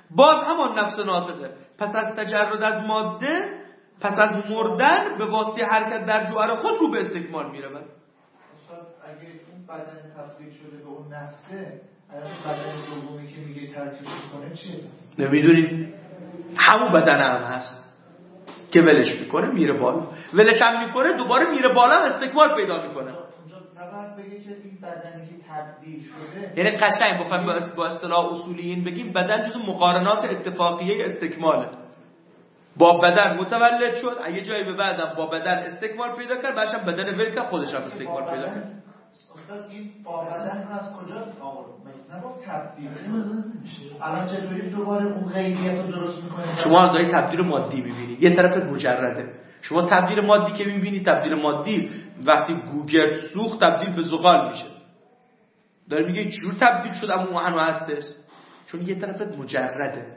باز همان نفس ناطقه. پس از تجرد از ماده، پس از مردن به واسطه حرکت در جوهر خود رو به استکمال میره. اگه اون بدن تبدیل شده به اون نفسه، بدن دومی که میگه ترکیب میکنه چیه؟ نمیدونیم. همون بدن هم هست که ولش میکنه میره بالا، ولش هم میکنه دوباره میره بالا، استکمال پیدا میکنه. اونجا فقط بگه که این بدنی که تبدیل شده، یعنی قشنگ بخوایم با اصطلاح اصولیین بگیم بدن جزو مقارنات اتفاقیه استکماله. با بدن متولد شد، اگه جایی به بعدم با بدن استکمال پیدا کرد، بعدش هم بدن ول کرد، خودش هم استکمال پیدا کرد. استاد این با بدن از کجا آورد؟ نه با تبدیل الان چطوری دوباره اون غیبیت رو درست میکنه؟ شما دارید تبدیل مادی میبینید، یه طرف مجرده. شما تبدیل مادی که میبینید، تبدیل مادی وقتی گوگرد سوخت تبدیل به زغال میشه. داره میگه چجور تبدیل شد اما اون هنوز هستش، چون یه طرف مجرده.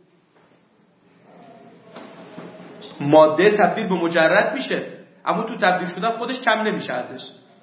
ماده تبدیل به مجرد میشه، اما تو تبدیل شدن خودش کم نمیشه ازش.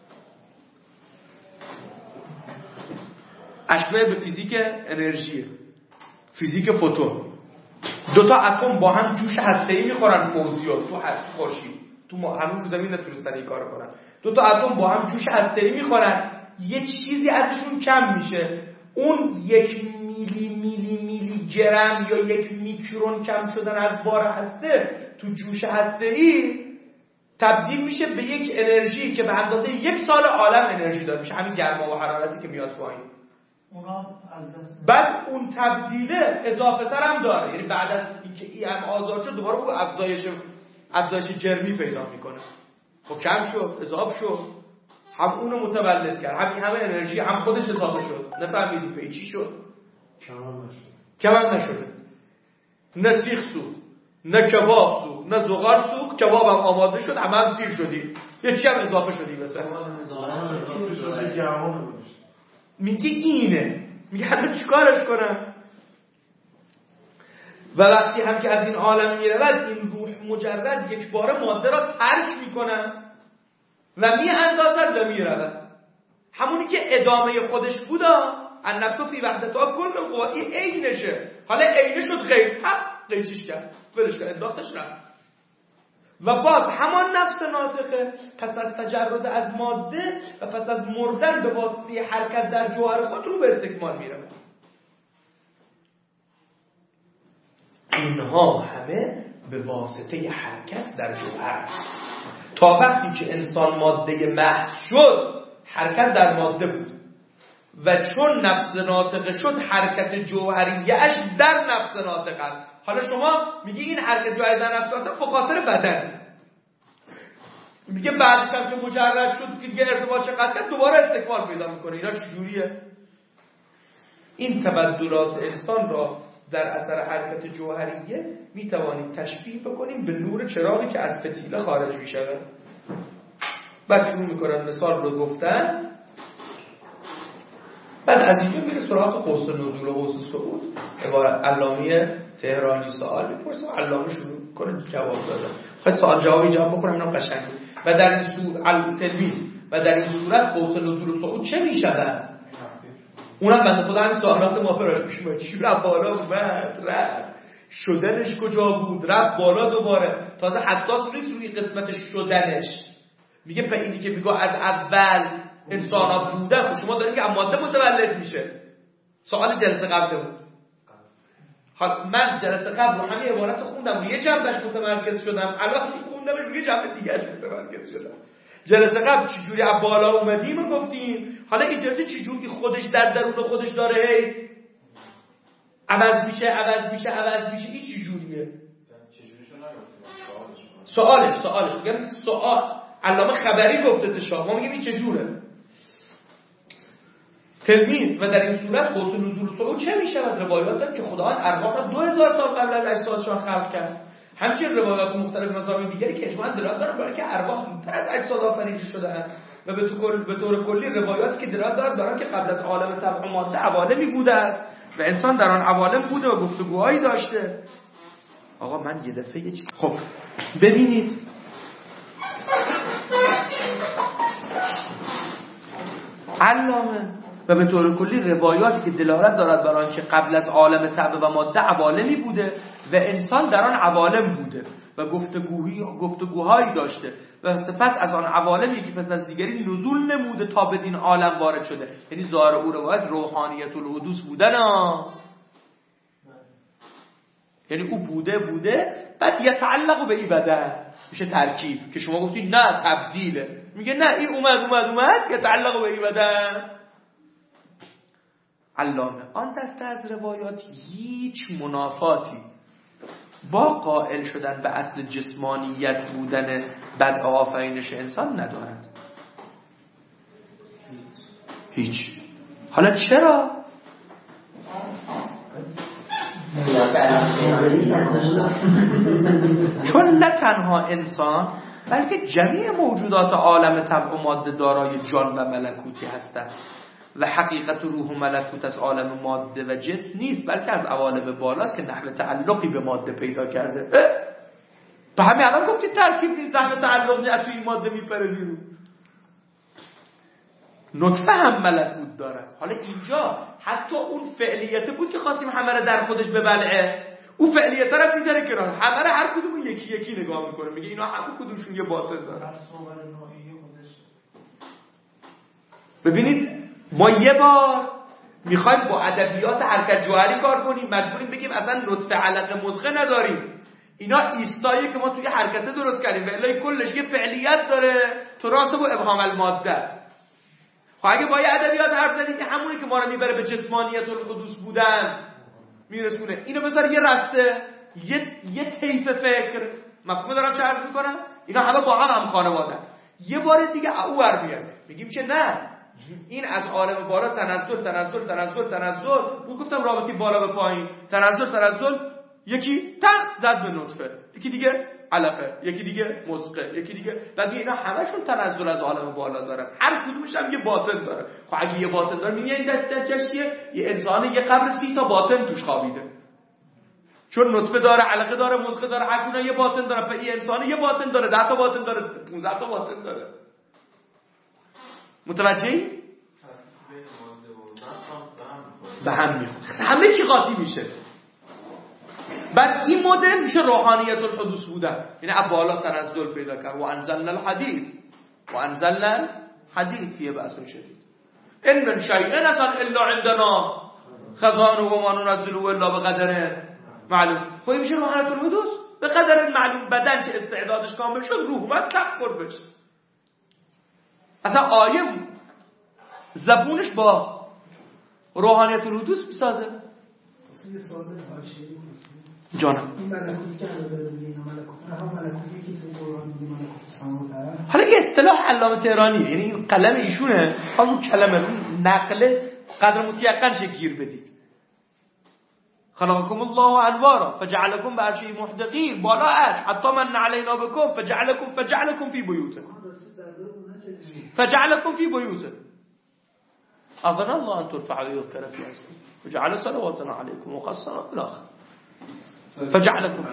اشبه به فیزیک انرژی، فیزیک فوتون. دو تا اتم با هم جوش هسته‌ای میخورن، فوزیون تو خورشید، تو ما هنوز زمین نتونستن این کارو کنن. دو تا اتم با هم جوش هسته‌ای میخورن، یه چیزی ازشون کم میشه. اون یک میلی میلی میلی گرم یا یک میکرون کم شدن از بار هسته تو جوش هسته‌ای تبدیل میشه به یک انرژی که به اندازه یک سال عالم انرژی داره میشه، همین گرما و حرارتی که میاد پایین. بعد اون تبدیله اضافه تر هم داره، یعنی بعد از اینکه ای هم آزاد شد دوباره اون افزایش افزایش جرمی پیدا میکنه. خب کم شد، اضافه شد، هم اونو متولد کرد، همین همه انرژی هم خودش اضافه شد. نفهمیدی به چی شد؟ کم هم نشده. نه سیخ سوخت، نه کباب سوخت، نه زغال سوخت، کباب هم آماده شد، همه هم سیر شدی، یه چی هم اضافه شدی مثلا. میگه اینه، میگه حالا چیکارش کنم؟ و وقتی هم که از این عالم میرود، این روح مجرد یک بار ماده را ترک میکنن و میاندازد و میرود. همونی که ادامه خودش بودا، النفس فی وحدتها کل القوا، این عینشه. حالا عینه شد غیر، تق قیچیش کرد، ولش کرد، انداختش رفت. و باز همان نفس ناطقه پس از تجرد از ماده و پس از مردن به واسطه حرکت در جوهر خود رو به استکمال میره. اینها همه به واسطه حرکت در جوهر است. تا وقتی که انسان ماده محض شد، حرکت در ماده بود و چون نفس ناطقه شد، حرکت جوهریه‌اش در نفس ناطقه است. حالا شما میگی این حرکت جوهری در نفس ناطقه به خاطر بدن، میگه بعدش هم که مجرد شد که دیگه ارتباط چقدر کرد دوباره استکمال پیدا میکنه. اینا چجوریه؟ این تبدلات انسان را در اثر حرکت جوهریه میتوانیم تشبیه بکنیم به نور چراغی که از فتیله خارج میشه. بعد شروع میکنن مثال رو گفتن، بعد از اینجا میره سراغ قوس نزول و قوس صعود. عبارت علامه تهرانی سوال میپرسه و علامه شروع کنه جواب داده. خواهد سوال جوابی جواب بکنم، اینا قشنگه. و در این صورت تلمیذ و در این صورت قوس نزول و صعود چه میشود؟ اونم بنده خدا همین سوالات ما فراش میشه، با چی رفت بالا اومد رفت، شدنش کجا بود، رفت بالا دوباره. تازه حساس نیست روی قسمت شدنش. میگه په اینی که میگه از اول انسان ها بودن، شما دارید که ماده متولد میشه. سوال جلسه قبل بود. حالا من جلسه قبل رو همین عبارت خوندم، روی جنبش متمرکز شدم، الان خوندمش روی جنب دیگهش متمرکز شدم. جلسه قبل چجوری از بالا اومدیم و گفتیم، حالا این جلسه چجوری خودش در درون خودش داره هی عوض میشه عوض میشه عوض میشه. این چجوریه؟ سوالش سوالش میگم سوال علامه خبری گفته تشا، ما میگیم این چجوره؟ تلمیذ و در این صورت قوس نزول صعود چه میشه؟ از روایات داریم که خداوند ارواح را دو هزار سال قبل از اجسادشان خلق کرد. همچنین روایات مختلف مذاهب دیگری که اجماعاً دلالت دارن برای که ارواح زودتر از اجساد آفریده شده‌اند و به طور به طور کلی روایاتی که دلالت دارن دارن که قبل از عالم طبع و ماده عوالمی بوده است و انسان در آن عوالم بوده و گفتگوهایی داشته. آقا من یه دفعه یه چیز خب ببینید، علامه و به طور کلی روایاتی که دلالت دارد بر آنکه قبل از عالم طبع و ماده عوالمی بوده و انسان در آن عوالم بوده و گفتگوهی گفتگوهایی داشته و سپس از آن عوالمی که پس از دیگری نزول نموده تا بدین عالم وارد شده. یعنی ظاهر او روایت روحانیت الحدوث بودن ها. یعنی او بوده بوده بعد یتعلق به این بدن میشه ترکیب که شما گفتید نه تبدیله، میگه نه این اومد اومد اومد یتعلق به این بدن. علامه آن دسته از روایات هیچ منافاتی با قائل شدن به اصل جسمانیت بودن بدء آفرینش انسان ندارد. هیچ. حالا چرا؟ چون نه تنها انسان بلکه جمیع موجودات عالم طبع و ماده دارای جان و ملکوتی هستند و حقیقت روح و ملکوت از عالم ماده و جسم نیست بلکه از عوالم بالاست که نحو تعلقی به ماده پیدا کرده. تو همین الان گفتی ترکیب نیست، نحو تعلق نیست، توی این ماده میپره بیرون. نطفه هم ملکوت دارد. حالا اینجا حتی اون فعلیت بود که خواستیم همه رو در خودش ببلعه، اون فعلیت رو میذاره کنار، همه رو هر کدوم یکی یکی نگاه میکنه، میگه اینا همه کدومشون یه باطن دارن. ببینید ما یه بار میخوایم با ادبیات حرکت جوهری کار کنیم، مجبوریم بگیم اصلا نطفه علقه مضغه نداریم، اینا ایستایی که ما توی حرکت درست کردیم و الهی کلش یه فعلیت داره تراس و ابهام الماده. خب اگه با یه ادبیات حرف زدیم که همونی که ما رو میبره به جسمانیت القدوس بودن میرسونه، اینو بذار یه رسته یه یه طیف فکر، مفهوم دارم چه عرض میکنم؟ اینا همه با هم هم خانواده. یه بار دیگه او ور میاد میگیم که نه این از عالم بالا تنزل تنزل تنزل تنزل، او گفتم رابطی بالا به پایین، تنزل تنزل، یکی تخت زد به نطفه، یکی دیگه علقه، یکی دیگه مضغه، یکی دیگه، بعد اینا همشون تنزل از عالم بالا دارن، هر کدومش هم یه باطن داره. خب اگه یه باطن داره میگه این دستش چیه؟ یه انسان یه قبر سی تا باطن توش خوابیده، چون نطفه داره، علقه داره، مضغه داره، هر کدوم یه باطن داره. پس این انسان یه باطن داره، ده تا باطن داره، پانزده تا باطن داره. متوجهی؟ به هم میخوره، همه چی قاطی میشه. بعد این مدل میشه روحانیت الحدوث بودن، یعنی از بالا تنزل پیدا کرد. و انزلنا الحدید و انزلنا الحدید فیه بأس شدید ان من شیء اصلا الا عندنا خزانه و ما ننزله الا بقدر معلوم. خب میشه روحانیت الحدوث به قدر معلوم. بدن که استعدادش کامل شد، روح اومد تفکر بشه. اصلا آیه زبونش با روحانیت الحدوث میسازه. جانم این ملکوتی که الان داره میگه اینا ملکوت، هم ملکوتی که تو قرآن میگه ملکوت سماوات هست. حالا یه اصطلاح علامه تهرانیه، یعنی این قلم ایشونه، همون کلمه نقل قدر متیقن شه گیر بدید. خلقکم الله انوارا فجعلکم بعرشه محدقین، بالا عرش حتی من علینا بکم فجعلکم فجعلکم فی بیوت فجعلکم فی بیوت اذن الله ان ترفع ويذكر في اسمه وجعل صلواتنا عليكم وقصنا الاخر فجعلكم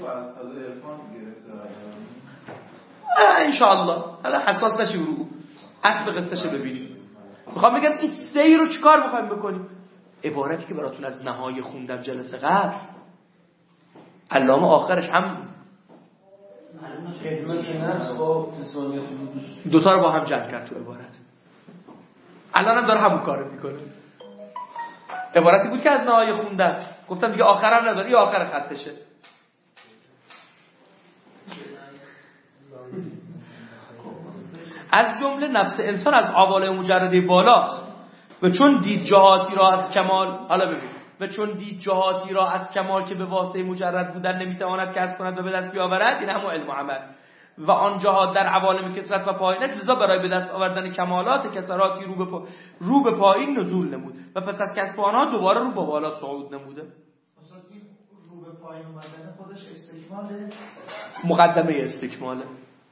ان شاء الله. حالا حساس نشی رو اصل قصهشو ببینیم. میخوام بگم این سیر رو چیکار میخوایم بکنیم؟ عبارتی که براتون از نهای خوندم جلسه قبل، علامه آخرش هم دوتا رو با هم جمع کرد تو عبارت. الان هم داره همون کارو میکنه. عبارتی بود که از نهای خوندم گفتم دیگه آخرم نداره، یه آخر خطشه. از جمله نفس انسان از عوالم مجرده بالاست و چون دید جهاتی را از کمال، حالا ببین، و چون دید جهاتی را از کمال که به واسطه مجرد بودن نمیتواند کسب کند و به دست بیاورد، این همون علم و عمل و آن جهات در عوالم کثرت و پایینت، لذا برای به دست آوردن کمالات کسراتی رو به پا... رو به پایین نزول نمود و پس از کسب آنها دوباره رو به بالا صعود نموده. مثلا این رو به پایین اومدن خودش استکماله، مقدمه استکماله.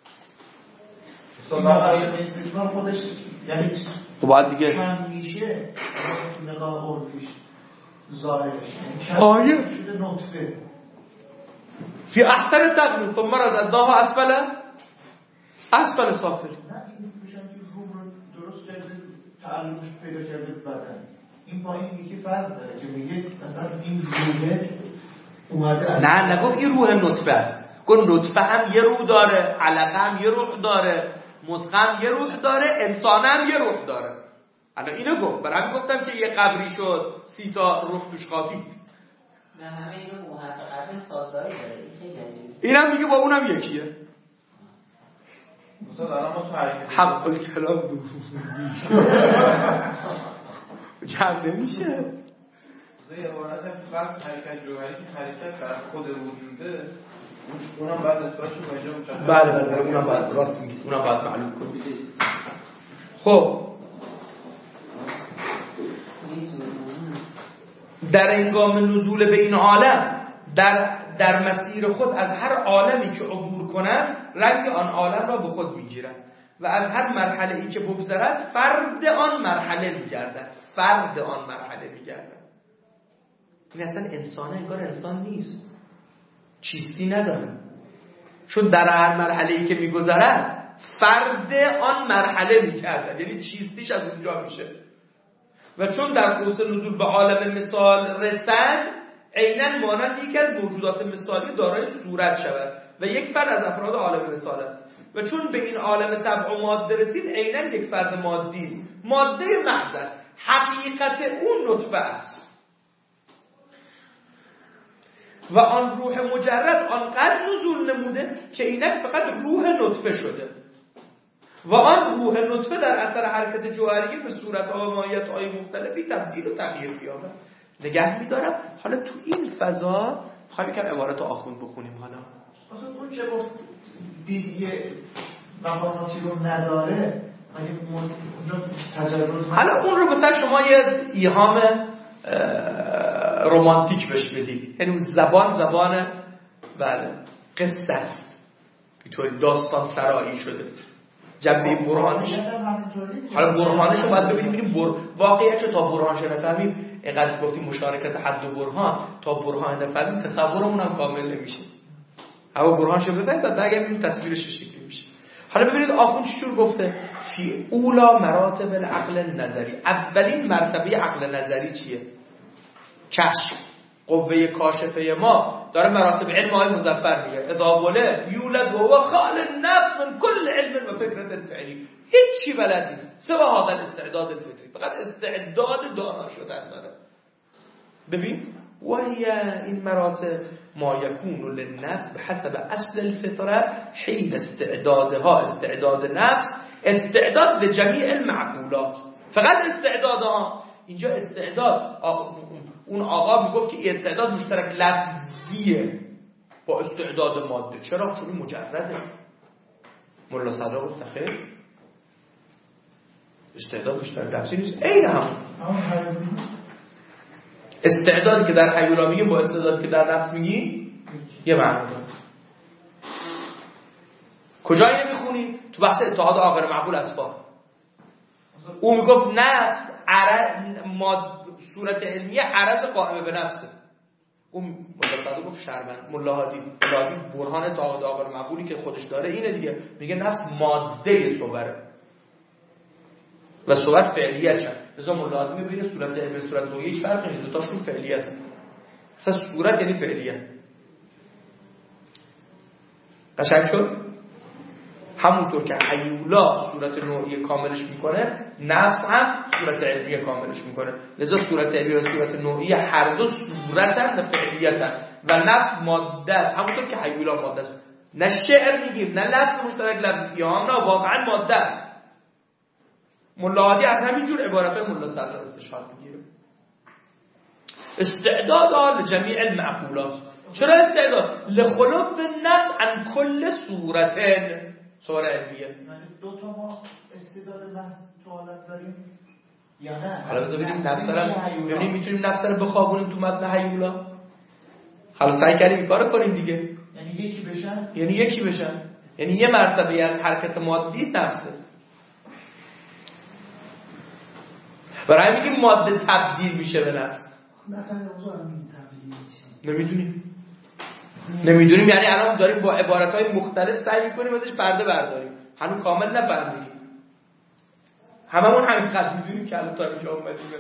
مقدمه استکمال خودش یعنی خب بعد دیگه چند میشه نگاه عرفیش ظاهرش آیه شده نطفه فی احسن تقویم ثم رددناه اسفل اسفل سافل. نه این میشن که روم رو درست کرده تعلقش پیدا کرده بدن. این با این یکی فرق داره که میگه مثلا این روحه اومده از نه نگفت این روح نطفه است، گفت نطفه هم یه روح داره، علقه هم یه روح داره، مضغه هم یه روح داره، انسان هم یه روح داره. الان اینو گفت، برای همین گفتم که یه قبری شد سی تا روح توش خوابید. نه همه اینو محققین سازداری داره. این خیلی عجیبه. اینم میگه با اونم یکیه. مثلا الان ما تو حرکت حق الکلام بود جمع نمیشه. یه عبارت هم تو بحث حرکت جوهری که حرکت بر خود وجوده، اونم بعد اثباتش رو اینجا مشخص. بله بله اونم بعد راست میگید، اونم بعد معلوم کنید. خب در هنگام نزول به این عالم، در در مسیر خود از هر عالمی که عبور کنند رنگ آن عالم را به خود میگیرد و از هر مرحله ای که بگذرد فرد آن مرحله میگردد. فرد آن مرحله میگردد. این اصلا انسانه انگار انسان نیست، چیستی نداره، چون در هر مرحله ای که میگذرد فرد آن مرحله میگردد، یعنی چیستیش از اونجا میشه. و چون در قوس نزول به عالم مثال رسد، عیناً مانند یکی از موجودات مثالی دارای صورت شود و یک فرد از افراد عالم مثال است. و چون به این عالم طبع و ماده رسید، عیناً یک فرد مادی است، ماده محض است، حقیقت اون نطفه است. و آن روح مجرد آنقدر نزول نموده که اینک فقط روح نطفه شده و آن روح نطفه در اثر حرکت جوهری به صورت‌ها و ماهیت‌های مختلفی تبدیل و تغییر بیابد. نگه می‌دارم. حالا تو این فضا می‌خوایم یکم عبارات آخوند بخونیم. حالا اصلا اون چه گفت دیدی مقاماتی رو نداره، مگه اونجا تجربه حالا اون رو مثلا شما یه ایهام رمانتیک بهش بدید، یعنی زبان زبان بله قصه است، اینطوری داستان سرایی شده. جنبه برهانش، حالا برهانش رو باید ببینیم، ببینیم بر... واقعیت رو تا برهانش نفهمیم، اینقدر گفتیم مشارکت حد و برهان، تا برهان نفهمیم تصورمون هم کامل نمیشه. اما برهانش رو بفهمیم بعد بگم این تصویرش شکلی میشه. حالا ببینید آخوند چجور گفته فی اولا مراتب العقل نظری. اولین مرتبه عقل نظری چیه؟ کشف، قوه کاشفه ما داره مراتب علم های مظفر میگه. اذا ولد یولد و هو خال النفس من کل علم و فکرت فعلی. هیچی بلد نیست سوا هذا الاستعداد الفطری، فقط استعداد دانا شدن داره. ببین و هی این مراتب ما یکون للناس بحسب اصل الفطره حین استعدادها استعداد نفس، استعداد لجمیع المعقولات، فقط استعدادها. اینجا استعداد اون آقا میگفت که این استعداد مشترک لفظیه با استعداد ماده. چرا؟ چون مجرده. مولا صدرا گفت خیر استعداد مشترک لفظی نیست، عین هم استعدادی که در هیولا میگیم با استعدادی که در نفس میگیم یه معنی داره. کجایی نمیخونی؟ تو بحث اتحاد آخر معقول اصفار او میگفت نفس عرض ماد صورت علمیه عرض قائمه به نفسه. اون مولا صدرا گفت شربن مولا هادی هادی برهان اتحاد آخر معقولی که خودش داره اینه دیگه، میگه نفس ماده صوره و صورت فعلیت شد. مثلا ملاحظه می‌بینید صورت علم صورت نوعی هیچ فرقی نیست، دو تاشون فعلیته. اصلا صورت یعنی فعلیت. قشنگ شد؟ همونطور که حیولا صورت نوعی کاملش میکنه، نفس هم صورت علمی کاملش میکنه. لذا صورت علمی و صورت نوعی هر دو صورتن و فعلیتن و نفس ماده است، همونطور که حیولا ماده است. نه شعر میگیم نه لفظ مشترک لفظی، هم نه واقعا ماده است. ملاحظی از همین جور عبارت‌های مولا صدرا استشهاد میگیره. استعداد لجمیع المعقولات. چرا استعداد؟ لخلوف النفس عن کل صورت صور علمیه. دو تا ما استعداد محض تو عالم داریم یا نه؟ حالا بذار ببینیم نفس رو ببینیم میتونیم نفس رو بخوابونیم تو متن هیولا. حالا سعی کردیم این کارو کنیم دیگه. یعنی یکی بشن؟ یعنی یکی بشن. یعنی یه مرتبه از حرکت مادی نفسه. برای میگیم ماده تبدیل میشه به نفس. نمیدونیم نمیدونیم یعنی الان داریم با عبارتهای مختلف سعی میکنیم ازش پرده برداریم، هنوز کامل نفهمیدیم. هممون همینقدر میدونیم که الان تا اینجا اومدیم.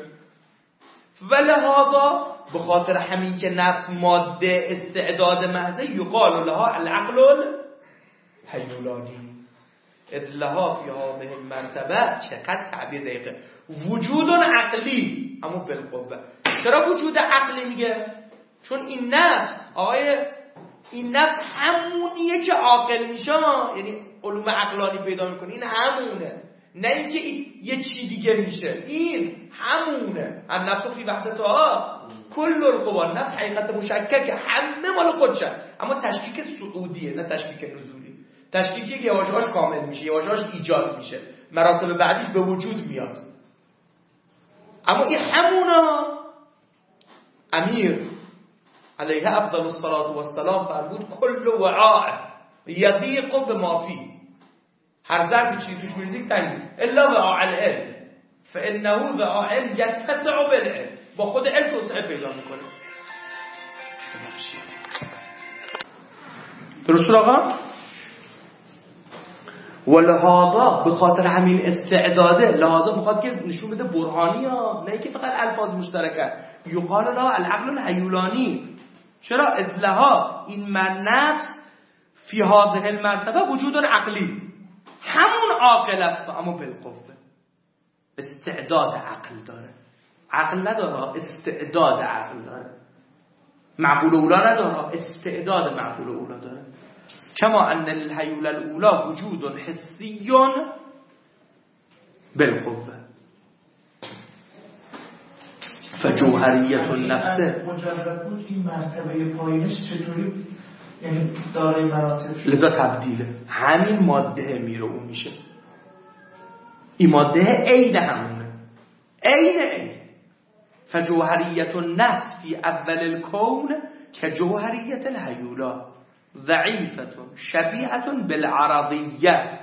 ولهذا به خاطر همین که نفس ماده استعداد محض یقال لها العقل الحیولانی اذ لها فی هذه المرتبه، چقدر تعبیر دقیقه، وجود عقلی اما بالقوه. چرا وجود عقلی میگه؟ چون این نفس آقای این نفس همونیه که عاقل میشه، یعنی علوم عقلانی پیدا میکنه، این همونه، نه اینکه این یه چی دیگه میشه، این همونه. النفس فی وحدتها کل القوا، نفس حقیقت مشککه، همه مال خودشه، اما تشکیک صعودیه نه تشکیک نزولی. تشکیکی که یواشهاش کامل میشه، یواشهاش ایجاد میشه، مراتب بعدیش به وجود میاد. اما این همونا امیر علیه افضل الصلاة والسلام فرمود کل وعاء یضیق بما فیه، هر ظرفی چیزی توش میریزی تنگی، الا وعاء العلم فانه وعاء علم یتسع بالعلم، با خود علم توسعه پیدا میکنه. درست آقا؟ ولهذا به خاطر همین استعداده، لحاظا میخواد که نشون بده برهانی ها، نه که فقط الفاظ مشترکه. یقال لا العقل الحیولانی. چرا؟ اصلها این من نفس فی هذه المرتبه وجود عقلی، همون عاقل است اما بالقوه، استعداد عقل داره. عقل نداره، استعداد عقل داره. معقول اولا نداره، استعداد معقول اولا داره. کما ان الحیول الاولا وجود حسی بالقوه فجوهریت النفس. مجرد بود این مرتبه پایینش چطوری یعنی دارای مراتب شد؟ لذا تبدیله، همین ماده میره اون میشه. این ماده عین همونه، عین عین. فجوهریت النفس فی اول الکون کجوهریت الحیولا ضعیفه شبیهه بالعرضیه.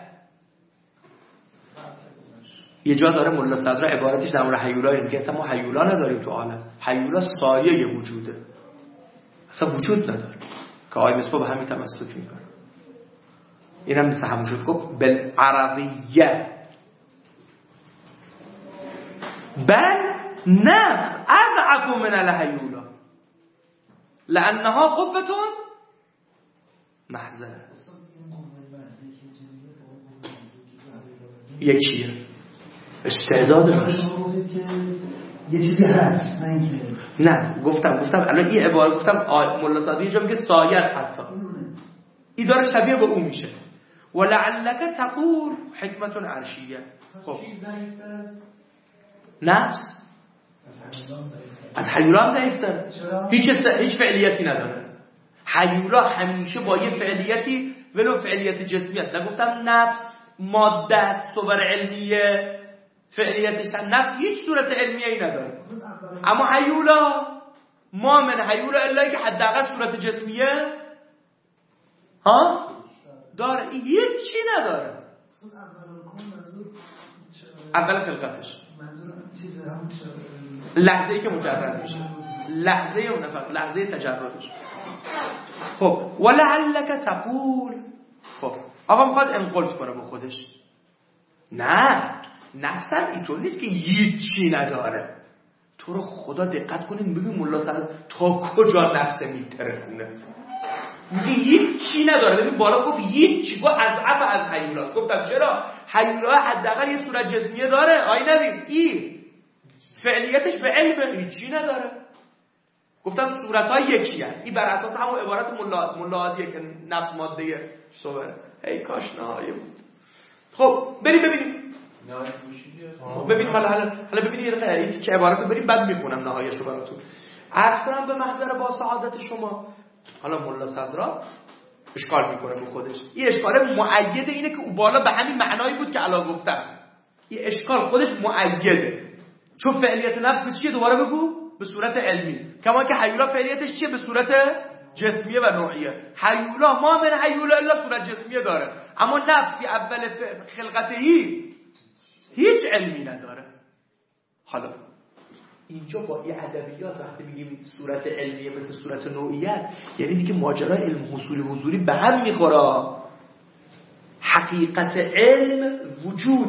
یه جا داره ملا صدر عبارتش در مورد حیولا میگه اصلا ما حیولا نداریم تو عالم، حیولا سایه وجوده، اصلا وجود نداره، که آقای مصباح به همین تمسک میکنه. این هم مثل همون شد گفت بالعرضیه. بل نفس اضعف من الحیولا لانها قوة محضه. یکیه استعداد داشت، یه چیزی هست، نه اینکه نه. گفتم گفتم الان این عبارت گفتم مولا صادقی اینجا میگه سایه است، حتی این داره شبیه به اون میشه. ولعلک تقول حکمت عرشیه. خب نفس از حیولا هم ضعیف‌تره، هیچ هیچ فعلیتی نداره. حیولا همیشه با یه فعلیتی ولو فعلیت جسمیت، نگفتم نفس ماده صور علمیه فعلیتش، نفس هیچ صورت علمیه ای نداره. اما حیولا ما من حیولا الا که حداقل صورت جسمیه ها داره، این هیچی نداره. اول خلقتش لحظه ای که مجرد میشه، لحظه اون نفق، لحظه تجردش. خب ولعلک تقول، خب آقا میخواد انقلت کنه با خودش، نه نفسم اینطور نیست که هیچی نداره. تو رو خدا دقت کنید ببین ملا صدر تا کجا نفس میترکونه، میگه هیچی نداره. ببین بالا گفت هیچی، گفت از عف از حیولاست. گفتم چرا؟ حیولا حداقل یه صورت جسمیه داره. آی نبید این فعلیتش به علم هیچی نداره. گفتم صورت‌ها یکی هست. این بر اساس همون عبارت ملا ملادیه که نفس ماده صبره. ای کاش نهایه بود. خب بریم ببینیم نهایه پوشیدی ببینیم حالا حالا حالا ببینید یه دقیقه این که عبارتو بریم بعد میخونم نهایه‌شو براتون. عرض کنم به محضر با سعادت شما. حالا ملا صدرا اشکال میکنه به خودش. این اشکال مؤید اینه که اون بالا به همین معنایی بود که الان گفتم. این اشکال خودش مؤیده. چون فعلیت نفس به چیه؟ دوباره بگو به صورت علمی. کما که حیولا فعلیتش چیه؟ به صورت جسمیه و نوعیه. حیولا ما من حیولا الا صورت جسمیه داره، اما نفس که اول خلقتهی هیچ علمی نداره. حالا اینجا با این ادبیات وقتی میگیم صورت علمیه مثل صورت نوعیه است، یعنی دیگه ماجرای علم حصولی حضوری به هم میخوره. حقیقت علم وجوده،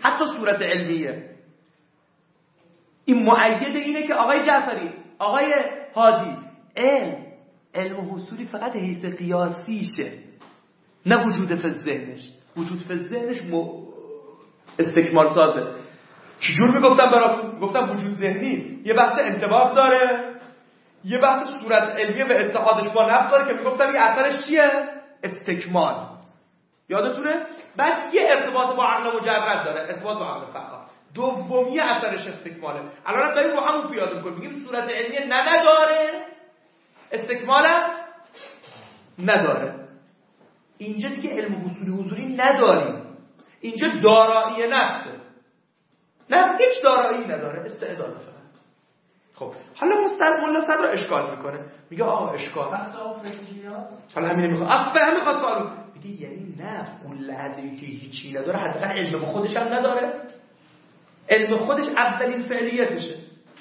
حتی صورت علمیه. این مؤید اینه که آقای جعفری، آقای هادی، علم علم حصولی فقط حیث قیاسیشه، نه وجود فی ذهنش. وجود فی ذهنش م... استکمال سازه. چجور میگفتم براتون؟ گفتم وجود ذهنی یه بحث انطباق داره، یه بحث صورت علمیه و اتحادش با نفس داره که میگفتم یه اثرش چیه؟ استکمال. یادتونه؟ بعد یه ارتباط با عقل مجرد داره، ارتباط با عقل فقط. دومی اثرش استکماله. الان داریم با همون پیاده می‌کنیم، میگیم صورت علمیه نه نداره، استکمال نداره. اینجا دیگه علم حصولی حضوری نداریم، اینجا دارایی نفسه. نفس هیچ دارایی نداره، استعداد فقط. خب حالا مستر مولا صدر رو اشکال میکنه، میگه آه اشکال حالا همینه میخواد افهم میخواد سوالو میگه یعنی نه اون لحظه‌ای که هیچی نداره حداقل علم به خودش هم نداره، علم خودش اولین فعلیتشه،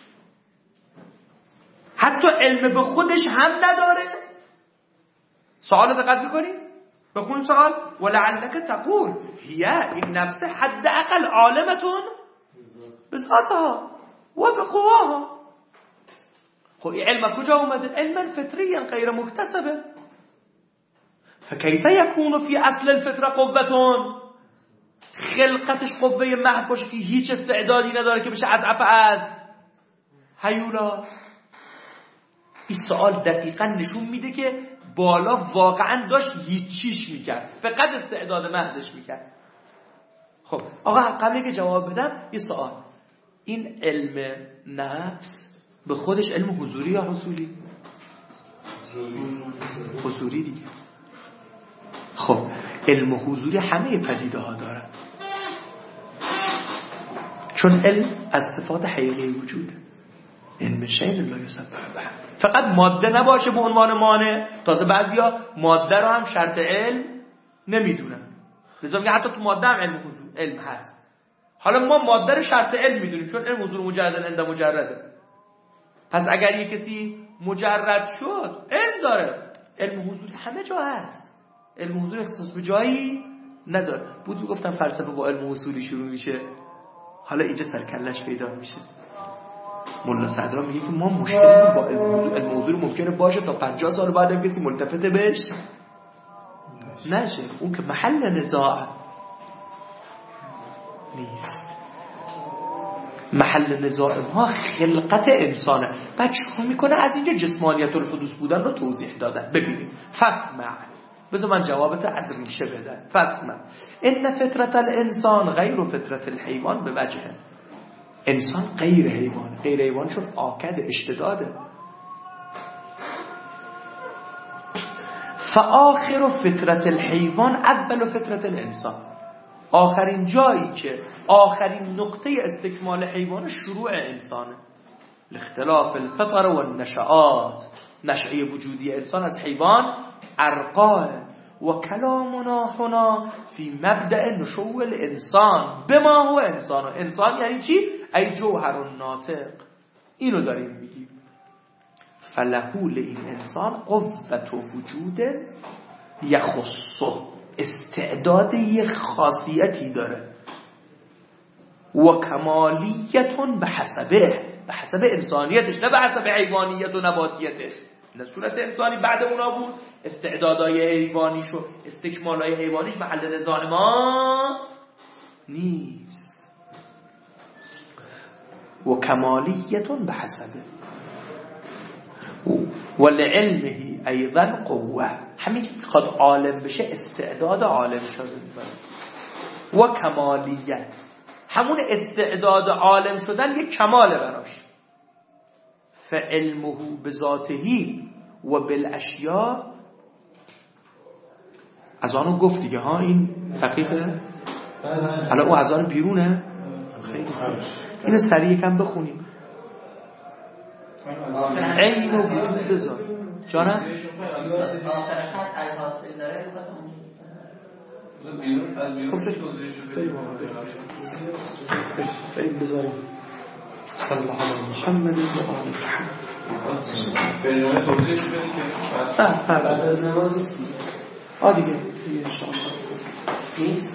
حتی علم به خودش هم نداره. سوال دقت میکنید؟ بخونیم سوال. ولعلک تقول هی این نفس حداقل عالمتون بذاتها و بقواها. خب این علم کجا اومده؟ علم فطریا غیر مکتسبه. فکیف یکون فی اصل الفطره قوتون؟ خلقتش قوه محض باشه که هیچ استعدادی نداره که بشه اضعف از هیولا. این سوال دقیقا نشون میده که بالا واقعا داشت هیچیش میکرد، فقط استعداد محضش میکرد. خب آقا قبل که جواب بدم یه سوال، این علم نفس به خودش علم حضوری یا حصولی؟ حضوری دیگه. خب علم حضوری همه پدیده ها داره، چون علم از صفات حقیقی وجوده. علم شیء لا یسبح به، فقط ماده نباشه به عنوان مانع. تازه بعضیا ماده رو هم شرط علم نمیدونن، لذا میگه حتی تو ماده هم علم حضور علم هست. حالا ما ماده رو شرط علم میدونیم چون علم حضور مجرد عند مجرده. پس اگر یک کسی مجرد شد علم داره، علم حضور همه جا هست، علم حضور اختصاص به جایی نداره. بود گفتم فلسفه با علم اصولی شروع میشه، حالا اینجا سرکلش پیدا میشه. مولا صدرا میگه که ما مشکلی با علم حضور، علم حضور ممکنه باشه تا پنجاه سال بعد هم کسی ملتفت بهش نشه، اون که محل نزاع نیست. محل نزاع ما خلقت انسانه. بعد چیکار میکنه؟ از اینجا جسمانیت الحدوث بودن رو توضیح دادن. ببینید فسمع، بذار من جوابت از ریشه بدم. فسمع ان فطرت الانسان غیر فطرت الحیوان به وجه. انسان غیر حیوان، غیر حیوان چون آکد اشتداده. فآخر فطرت الحیوان اول فطرت الانسان، آخرین جایی که آخرین نقطه استکمال حیوان شروع انسانه. الاختلاف الفطر و النشآت، نشأه وجودی انسان از حیوان ارقاه. و کلامنا هنا فی مبدأ نشوء الانسان بما هو انسان. انسان یعنی چی؟ ای جوهر الناطق. اینو داریم میگیم. فلهول این انسان قوت وجود یخصه، استعداد یک خاصیتی داره. و کمالیتون به حسبه، به حسب انسانیتش، نه به حسب حیوانیت و نباتیتش. نه صورت انسانی بعد اونا بود، استعدادهای حیوانیش و استکمالهای حیوانیش محل نزاع ما نیست. و کمالیتون به حسبه و لعلمه ایضا قوه. همین که میخواد عالم بشه استعداد عالم شده و کمالیت، همون استعداد عالم شدن یک کماله براش. فعلمه بذاتهی و بالاشیاء. از آنو گفت دیگه ها، این دقیقه. الان او از آن بیرونه. خیلی خوب، اینو سریع یکم بخونیم. عین و وجود بذار جانم. آخر خط الحاصل داره بریم بذاریم. صلی الله علیه محمد و آل محمد. برنامه توضیح بدید که بعد از نماز آ دیگه ان شاء الله.